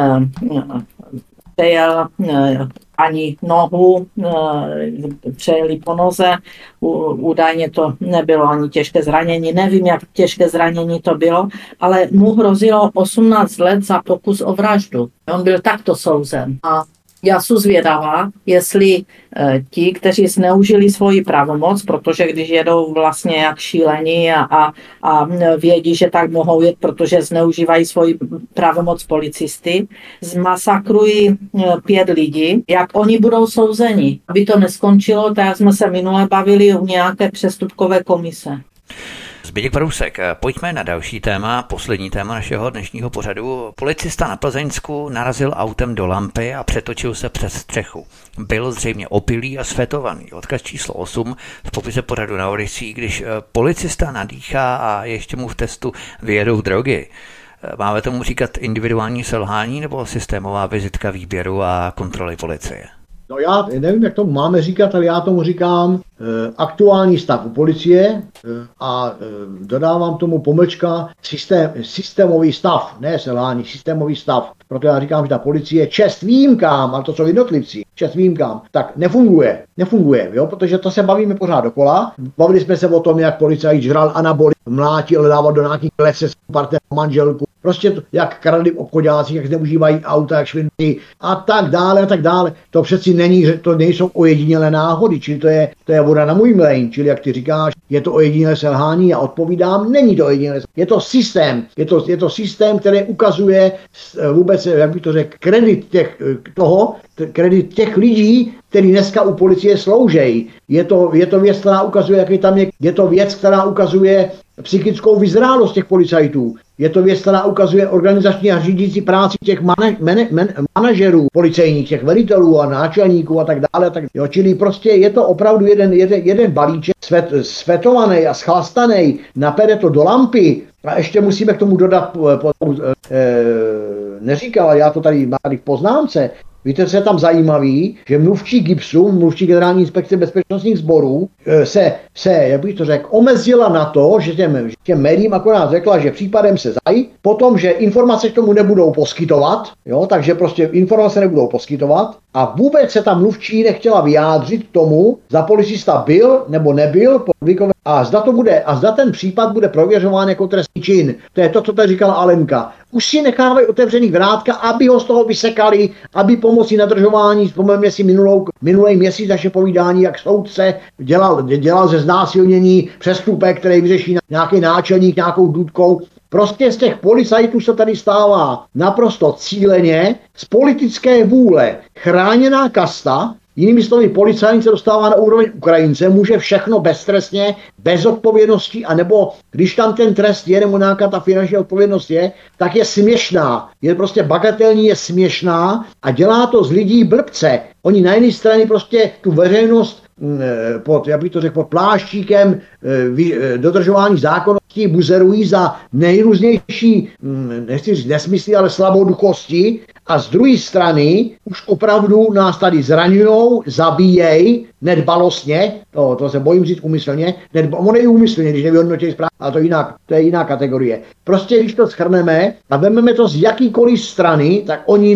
přejel ani nohu, přejeli po noze, údajně to nebylo ani těžké zranění, nevím, jak těžké zranění to bylo, ale mu hrozilo 18 let za pokus o vraždu. On byl takto souzen. A já jsem zvědavá, jestli ti, kteří zneužili svoji pravomoc, protože když jedou vlastně jak šílení a vědí, že tak mohou jet, protože zneužívají svoji pravomoc policisty, zmasakrují 5 lidí, jak oni budou souzeni. Aby to neskončilo, tak jsme se minule bavili u nějaké přestupkové komise. Zbyněk Brousek, pojďme na další téma, poslední téma našeho dnešního pořadu. Policista na Plzeňsku narazil autem do lampy a přetočil se přes střechu. Byl zřejmě opilý a svetovaný. Odkaz číslo 8 v popise pořadu na Odysee, když policista nadýchá a ještě mu v testu vyjedou drogy. Máme tomu říkat individuální selhání nebo systémová vizitka výběru a kontroly policie? No já nevím, jak tomu máme říkat, ale já tomu říkám aktuální stav u policie a dodávám tomu pomlčka systémový stav, ne selhání, systémový stav. Proto já říkám, že ta policie čest výjimkám, ale to jsou jednotlivci, čest výjimkám, tak nefunguje, jo? Protože to se bavíme pořád dokola. Bavili jsme se o tom, jak policajt žral anaboly, mlátil, dával do nějakých klece partner manželku. Prostě jak kradli v obchodácích, jak zneužívají auta, jak švindlí a tak dále. To přeci to nejsou ojedinělé náhody, čili to je voda na můj mlejn, čili jak ty říkáš, je to ojedinělé selhání a odpovídám, není to ojedinělé. Je to systém, je to systém, který ukazuje vůbec, jak bych to řekl, kredit těch lidí, který dneska u policie sloužejí. Je to věc, která ukazuje, jaký tam je to věc, která ukazuje, psychickou vyzrálost těch policajtů. Je to věc, která ukazuje organizační a řídící práci těch manažerů policejních, těch velitelů a náčelníků a tak dále. Jo, čili prostě je to opravdu jeden balíček svetovaný a schlastaný, napede to do lampy. A ještě musíme k tomu dodat, neříkal, já to tady mám v poznámce, víte, co je tam zajímavý, že mluvčí GIBSu, mluvčí Generální inspekce bezpečnostních sborů, se, jak bych to řekl, omezila na to, že těm médiím akorát řekla, že případem se zají, potom, že informace k tomu nebudou poskytovat, jo, takže prostě informace nebudou poskytovat a vůbec se ta mluvčí nechtěla vyjádřit k tomu, zda policista byl nebo nebyl a zda ten případ bude prověřován jako trestný čin. To je to, co tady říkala Alenka. Už si nechávají otevřený vrátka, aby ho z toho vysekali, aby pomocí nadržování, vzpomeňme si minulý měsíc naše povídání, jak soudce dělal ze znásilnění přestupek, který vyřeší nějaký náčelník nějakou důdkou. Prostě z těch policajtů se tady stává naprosto cíleně z politické vůle chráněná kasta. Jinými slovy, policajt se dostává na úroveň Ukrajince, může všechno beztrestně, bez odpovědnosti, anebo když tam ten trest je, nebo nějaká ta finanční odpovědnost je, tak je směšná. Je prostě bagatelní, je směšná a dělá to z lidí blbce. Oni na jedné straně prostě tu veřejnost pod pláštíkem dodržování zákonností buzerují za nejrůznější, nechci říct nesmysly, ale slaboduchosti a z druhé strany už opravdu nás tady zraňujou, zabíjejí nedbalostně, to se bojím říct úmyslně, ono je úmyslně, když nevyhodnotí správně, ale to je jiná kategorie. Prostě když to shrneme a vezmeme to z jakýkoliv strany, tak oni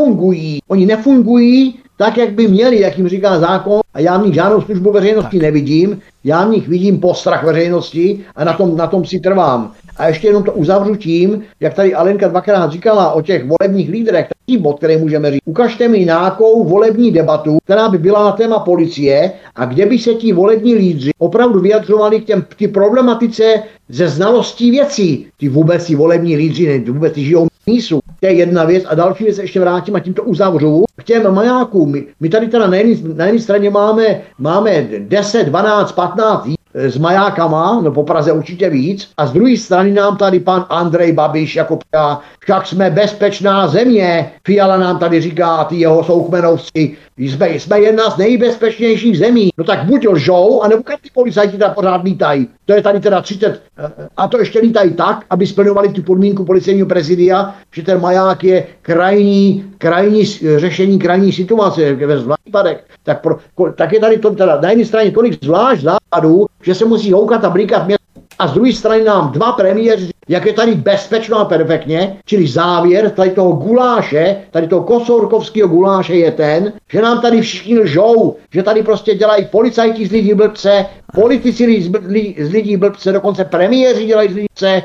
nefungují tak, jak by měli, jak jim říká zákon, a já v nich žádnou službu veřejnosti nevidím, já v nich vidím postrach veřejnosti a na tom si trvám. A ještě jenom to uzavřu tím, jak tady Alenka dvakrát říkala o těch volebních lídrech, takový bod, který můžeme říct. Ukažte mi nějakou volební debatu, která by byla na téma policie a kde by se ti volební lídři opravdu vyjadřovali k té problematice ze znalostí věcí. Ty volební lídři vůbec žijou mísu. To je jedna věc a další věc ještě vrátím a tím to uzavřu. K těm majákům, my tady teda na jedné straně máme 10, 12, 15 s majákama, no po Praze určitě víc, a z druhé strany nám tady pan Andrej Babiš jako však jsme bezpečná země. Fiala nám tady říká, ty jeho soukmenovci, jsme jedna z nejbezpečnějších zemí. No tak buď lžou, anebo ty policajti tam pořád lítají. To je tady teda 30, a to ještě lítají tak, aby splňovali tu podmínku policejního prezidia, že ten maják je krajní řešení krajní situace ve zvláštních případech. Tak je tady to teda na jedné straně tolik zvlášť západů, že se musí houkat a blíkat město. A z druhé strany nám dva premiéři, jak je tady bezpečno a perfektně, čili závěr tady toho guláše, tady toho kocourkovského guláše je ten, že nám tady všichni lžou, že tady prostě dělají policajti z lidí blbce, politici z lidí blbce, dokonce premiéři dělají z lidí blbce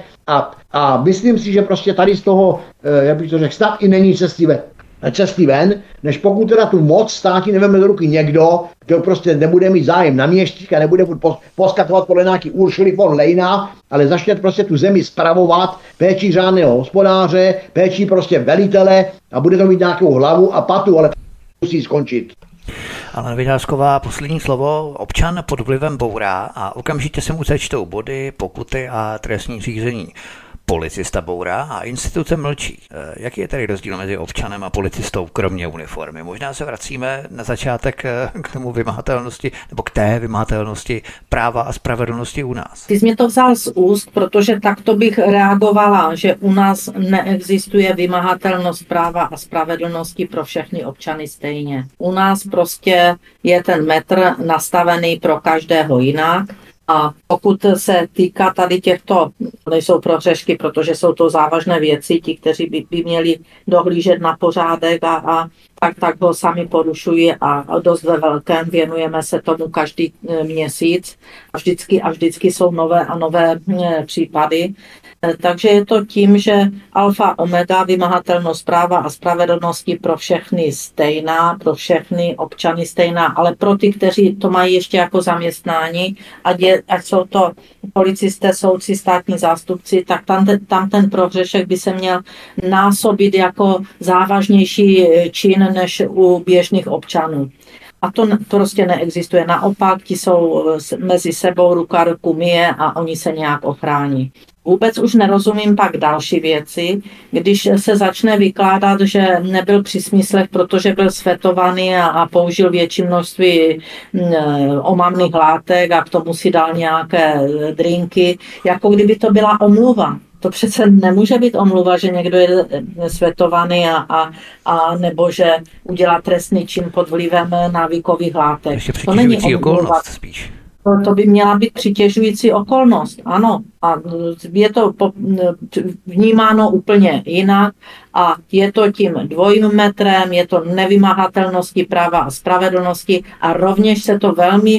a myslím si, že prostě tady z toho, jak bych to řekl, snad i není cesty ven, než pokud teda tu moc státí neveme do ruky někdo, kdo prostě nebude mít zájem na měštík a nebude poskakovat podle nějaký Uršuly von Lejna, ale začne prostě tu zemi spravovat péčí řádného hospodáře, péčí prostě velitele a bude to mít nějakou hlavu a patu, ale musí skončit. Alena Vitásková, poslední slovo. Občan pod vlivem bourá a okamžitě se mu sečtou body, pokuty a trestní řízení. Policista bourá a instituce mlčí. Jaký je tedy rozdíl mezi občanem a policistou, kromě uniformy? Možná se vracíme na začátek k tomu vymahatelnosti, nebo k té vymahatelnosti práva a spravedlnosti u nás. Ty jsi mě to vzal z úst, protože takto bych reagovala, že u nás neexistuje vymahatelnost práva a spravedlnosti pro všechny občany stejně. U nás prostě je ten metr nastavený pro každého jinak. A pokud se týká tady těchto, nejsou prohřešky, protože jsou to závažné věci, ti, kteří by měli dohlížet na pořádek a tak ho sami porušují a dost ve velkém, věnujeme se tomu každý měsíc a vždycky jsou nové a nové případy. Takže je to tím, že alfa omega, vymahatelnost práva a spravedlnosti pro všechny stejná, pro všechny občany stejná, ale pro ty, kteří to mají ještě jako zaměstnání, ať jsou to policisté, soudci, státní zástupci, tak tam ten prohřešek by se měl násobit jako závažnější čin než u běžných občanů. A to prostě neexistuje. Naopak, ti jsou mezi sebou, ruka ruku myje a oni se nějak ochrání. Vůbec už nerozumím pak další věci, když se začne vykládat, že nebyl při smyslech, protože byl svetovaný a použil větší množství omamných látek a k tomu si dal nějaké drinky, jako kdyby to byla omluva. To přece nemůže být omluva, že někdo je svetovaný a nebo že udělá trestný čin pod vlivem návykových látek. To není okolnost spíš. To by měla být přitěžující okolnost, ano. A je to vnímáno úplně jinak a je to tím dvojím metrem, je to nevymahatelností práva a spravedlnosti a rovněž se to velmi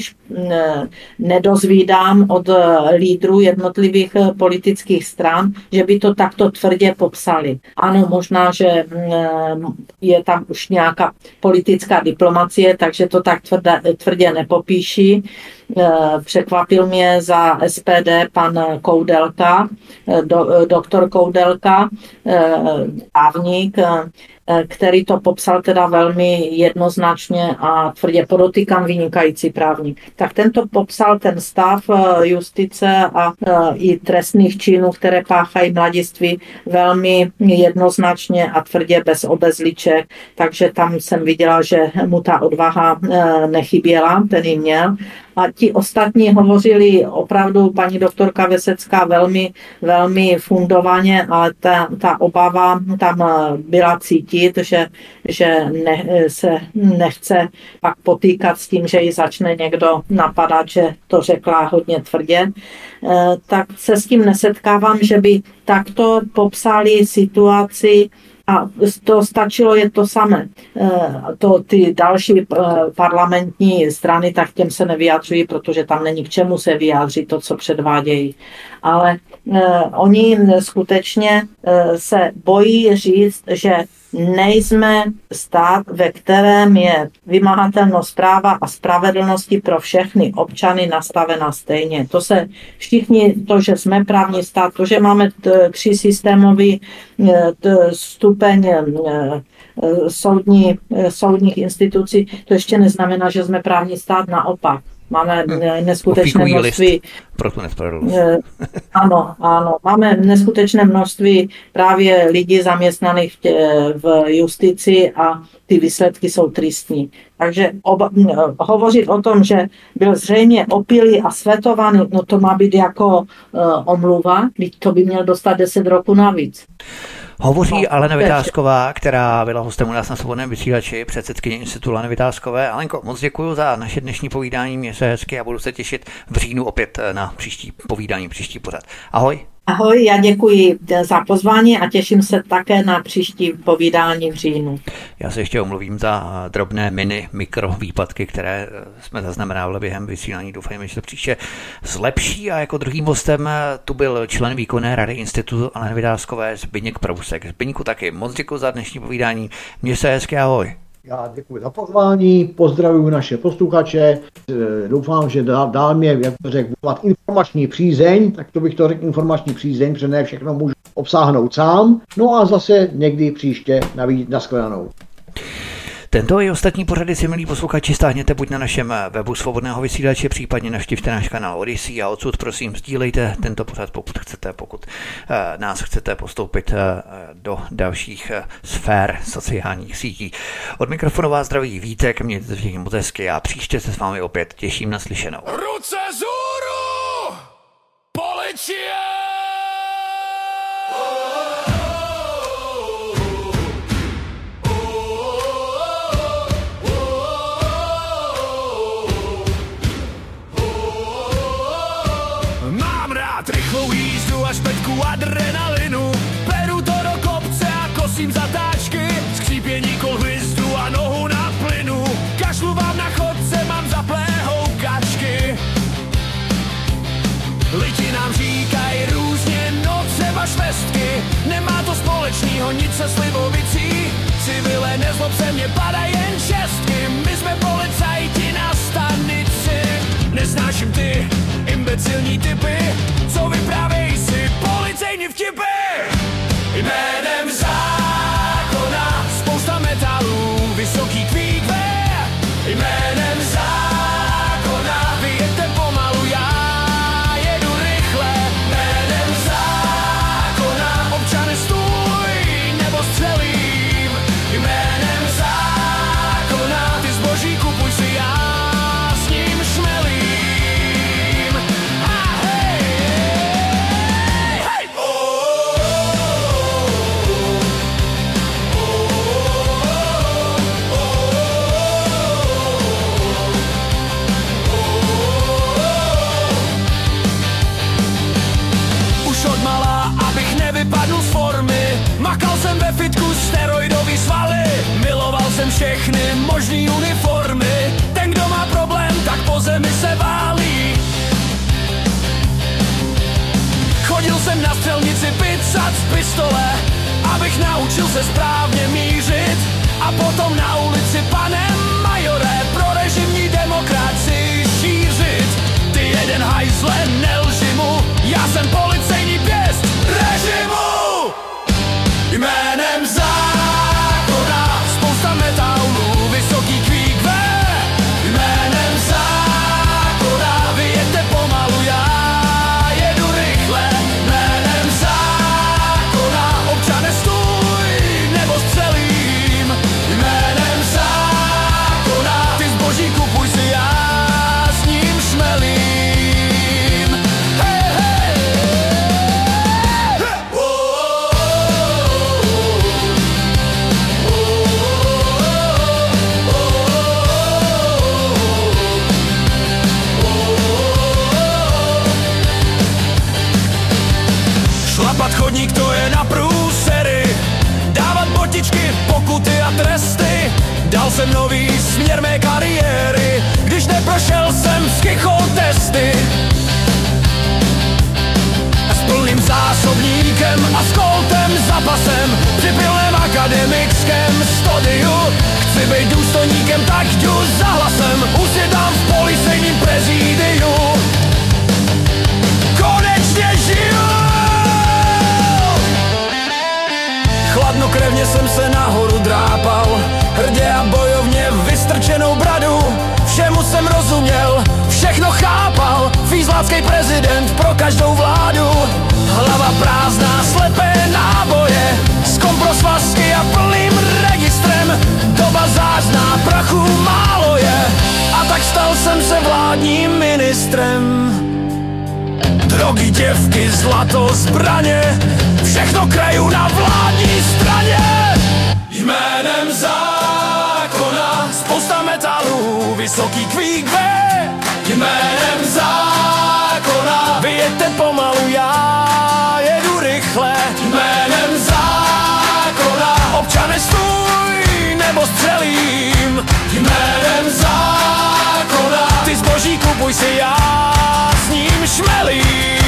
nedozvídám od lídrů jednotlivých politických stran, že by to takto tvrdě popsali. Ano, možná, že je tam už nějaká politická diplomacie, takže to tak tvrdě nepopíší. Překvapil mě za SPD pan Koudelka, doktor Koudelka, právník, který to popsal teda velmi jednoznačně a tvrdě, podotýkám, vynikající právník. Tak tento popsal ten stav justice a i trestných činů, které páchají mladiství, velmi jednoznačně a tvrdě bez obezliček, takže tam jsem viděla, že mu ta odvaha nechyběla, ten ji měl. A ti ostatní hovořili opravdu, paní doktorka Vesecká, velmi, velmi fundovaně, ale ta obava tam byla cítit, že se nechce pak potýkat s tím, že ji začne někdo napadat, že to řekla hodně tvrdě. Tak se s tím nesetkávám, že by takto popsali situaci. A to stačilo, je to samé. Ty další parlamentní strany, tak těm se nevyjadřují, protože tam není k čemu se vyjádřit to, co předvádějí. Ale oni skutečně se bojí říct, že nejsme stát, ve kterém je vymahatelnost práva a spravedlnosti pro všechny občany nastavena stejně. To se všichni, to, že jsme právní stát, to, že máme 3systémový stupeň soudních institucí, to ještě neznamená, že jsme právní stát, naopak. Máme neskutečné množství. Ano, máme neskutečné množství právě lidí zaměstnaných v justici a ty výsledky jsou tristní. Takže hovořit o tom, že byl zřejmě opilý a svetovaný, no to má být jako omluva, to by měl dostat 10 roků navíc. Hovoří Alena Vitásková, která byla hostem u nás na Svobodném vysílači, předsedkyně Institutu Aleny Vitáskové. Alenko, moc děkuji za naše dnešní povídání, mě se hezky a budu se těšit v říjnu opět na příští povídání, příští pořad. Ahoj. Ahoj, já děkuji za pozvání a těším se také na příští povídání v říjnu. Já se ještě omluvím za drobné mikro výpadky, které jsme zaznamenávali během vysílání. Doufejme, že to příště zlepší. A jako druhým hostem tu byl člen výkonné rady Institutu Aleny Vitáskové Zbyněk Prousek. Zbyňku taky moc děkuji za dnešní povídání. Měj se hezky, ahoj. Já děkuji za pozvání, pozdravuju naše posluchače, doufám, že dál mě, jak to řekl, informační přízeň, tak to bych to řekl informační přízeň, protože ne všechno můžu obsáhnout sám, no a zase někdy příště nashledanou. Tento i ostatní pořady si, milí posluchači, stáhněte buď na našem webu Svobodného vysílače, případně navštivte náš kanál Odyssey a odsud prosím sdílejte tento pořad, pokud chcete, pokud nás chcete postoupit do dalších sfér sociálních sítí. Od mikrofonu vás zdraví Vítek, mějte se všichni moc hezky a příště se s vámi opět těším na slyšenou. Ruce vzhůru! Policie! Rychlou jízdu a špetku adrenalinu, beru to do kopce a kosím zatáčky, skřípění kol hvizdu a nohu na plynu, kašlu vám na chodce, mám zaplé houkačky. Lidi nám říkají různě, no třeba švestky, nemá to společného nic se slivovicí, civile nezlob se mě padají jen šestky, my jsme policajti na stanici, nesnáším ty imbecilní typy, co vyprávěj si policejní vtipy. Jménem zákona spousta metalů, vysoký kvíkve, jménem na střelnici picat z pistole, abych naučil se správně mířit. A potom na ulici, pane majore, pro režimní demokracii šířit. Ty jeden hajzle, nelži mu, já jsem policejní pěst režimu. Jménem zákona spousta metaulů, vysoký kvík ve. Jménem zákona vyjďte pomalu, já jedu rychle. Jménem zákona občane stůj, nebo střelím. Jménem zákona ty zboží kupuj si, já s ním šmelím. Hej, hej. Šlapat chodník, to je na průsery, dávat botičky, pokuty a tresty. Dal jsem nový směr mé kariéry, když neprošel jsem psychotesty. S plným zásobníkem a s koltem za pasem, při pilném akademickém studiu. Chci být důstojníkem, tak jdu za hlasem, usvědám v policejním prezidiu. Konečně žiju! Chladnokrevně jsem se nahoru drápal, hrdě a bojovně vystrčenou bradu. Všemu jsem rozuměl, všechno chápal, fízlácký prezident pro každou vládu. Hlava prázdná, slepé náboje, s komprosvazky a plným registrem. Doba zářná, prachu málo je, a tak stal jsem se vládním ministrem. Drogy, děvky, zlato, zbraně, všechno kraju na vládní straně. Jménem zákona spousta metalů, vysoký kvík ve. Jménem zákona vyjeďte pomalu, já jedu rychle. Jménem zákona občane stůj, nebo střelím. Jménem zákona ty zboží kupuj si, já s ním šmelím.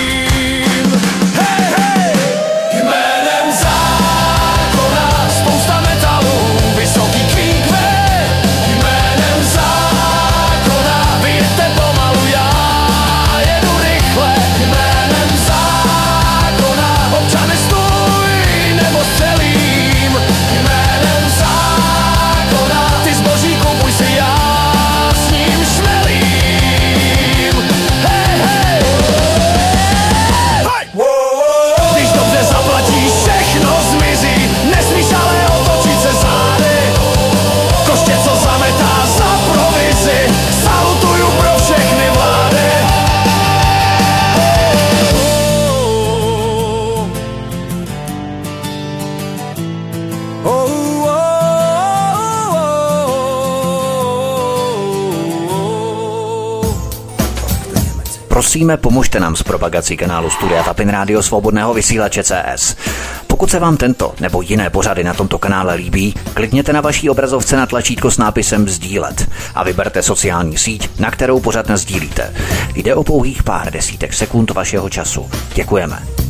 Hej, hej. Jménem zákona spousta metalů, vysoký kvík ve. Jménem zákona vyjeďte pomalu, já jedu rychle. Jménem zákona občane stůj, nebo střelím. Jménem zákona ty zboží kupuj si, já s ním šmelím. Hej, hej. Když dobře zaplatíš, všechno zmizí, nesmíš ale otočit se zády. Koště, co zametá za provizi, salutuju pro všechny vlády. Prosíme, pomožte nám s propagací kanálu Studia Tapin Rádio Svobodného vysílače CS. Pokud se vám tento nebo jiné pořady na tomto kanále líbí, klikněte na vaší obrazovce na tlačítko s nápisem sdílet a vyberte sociální síť, na kterou pořad nasdílíte. Jde o pouhých pár desítek sekund vašeho času. Děkujeme.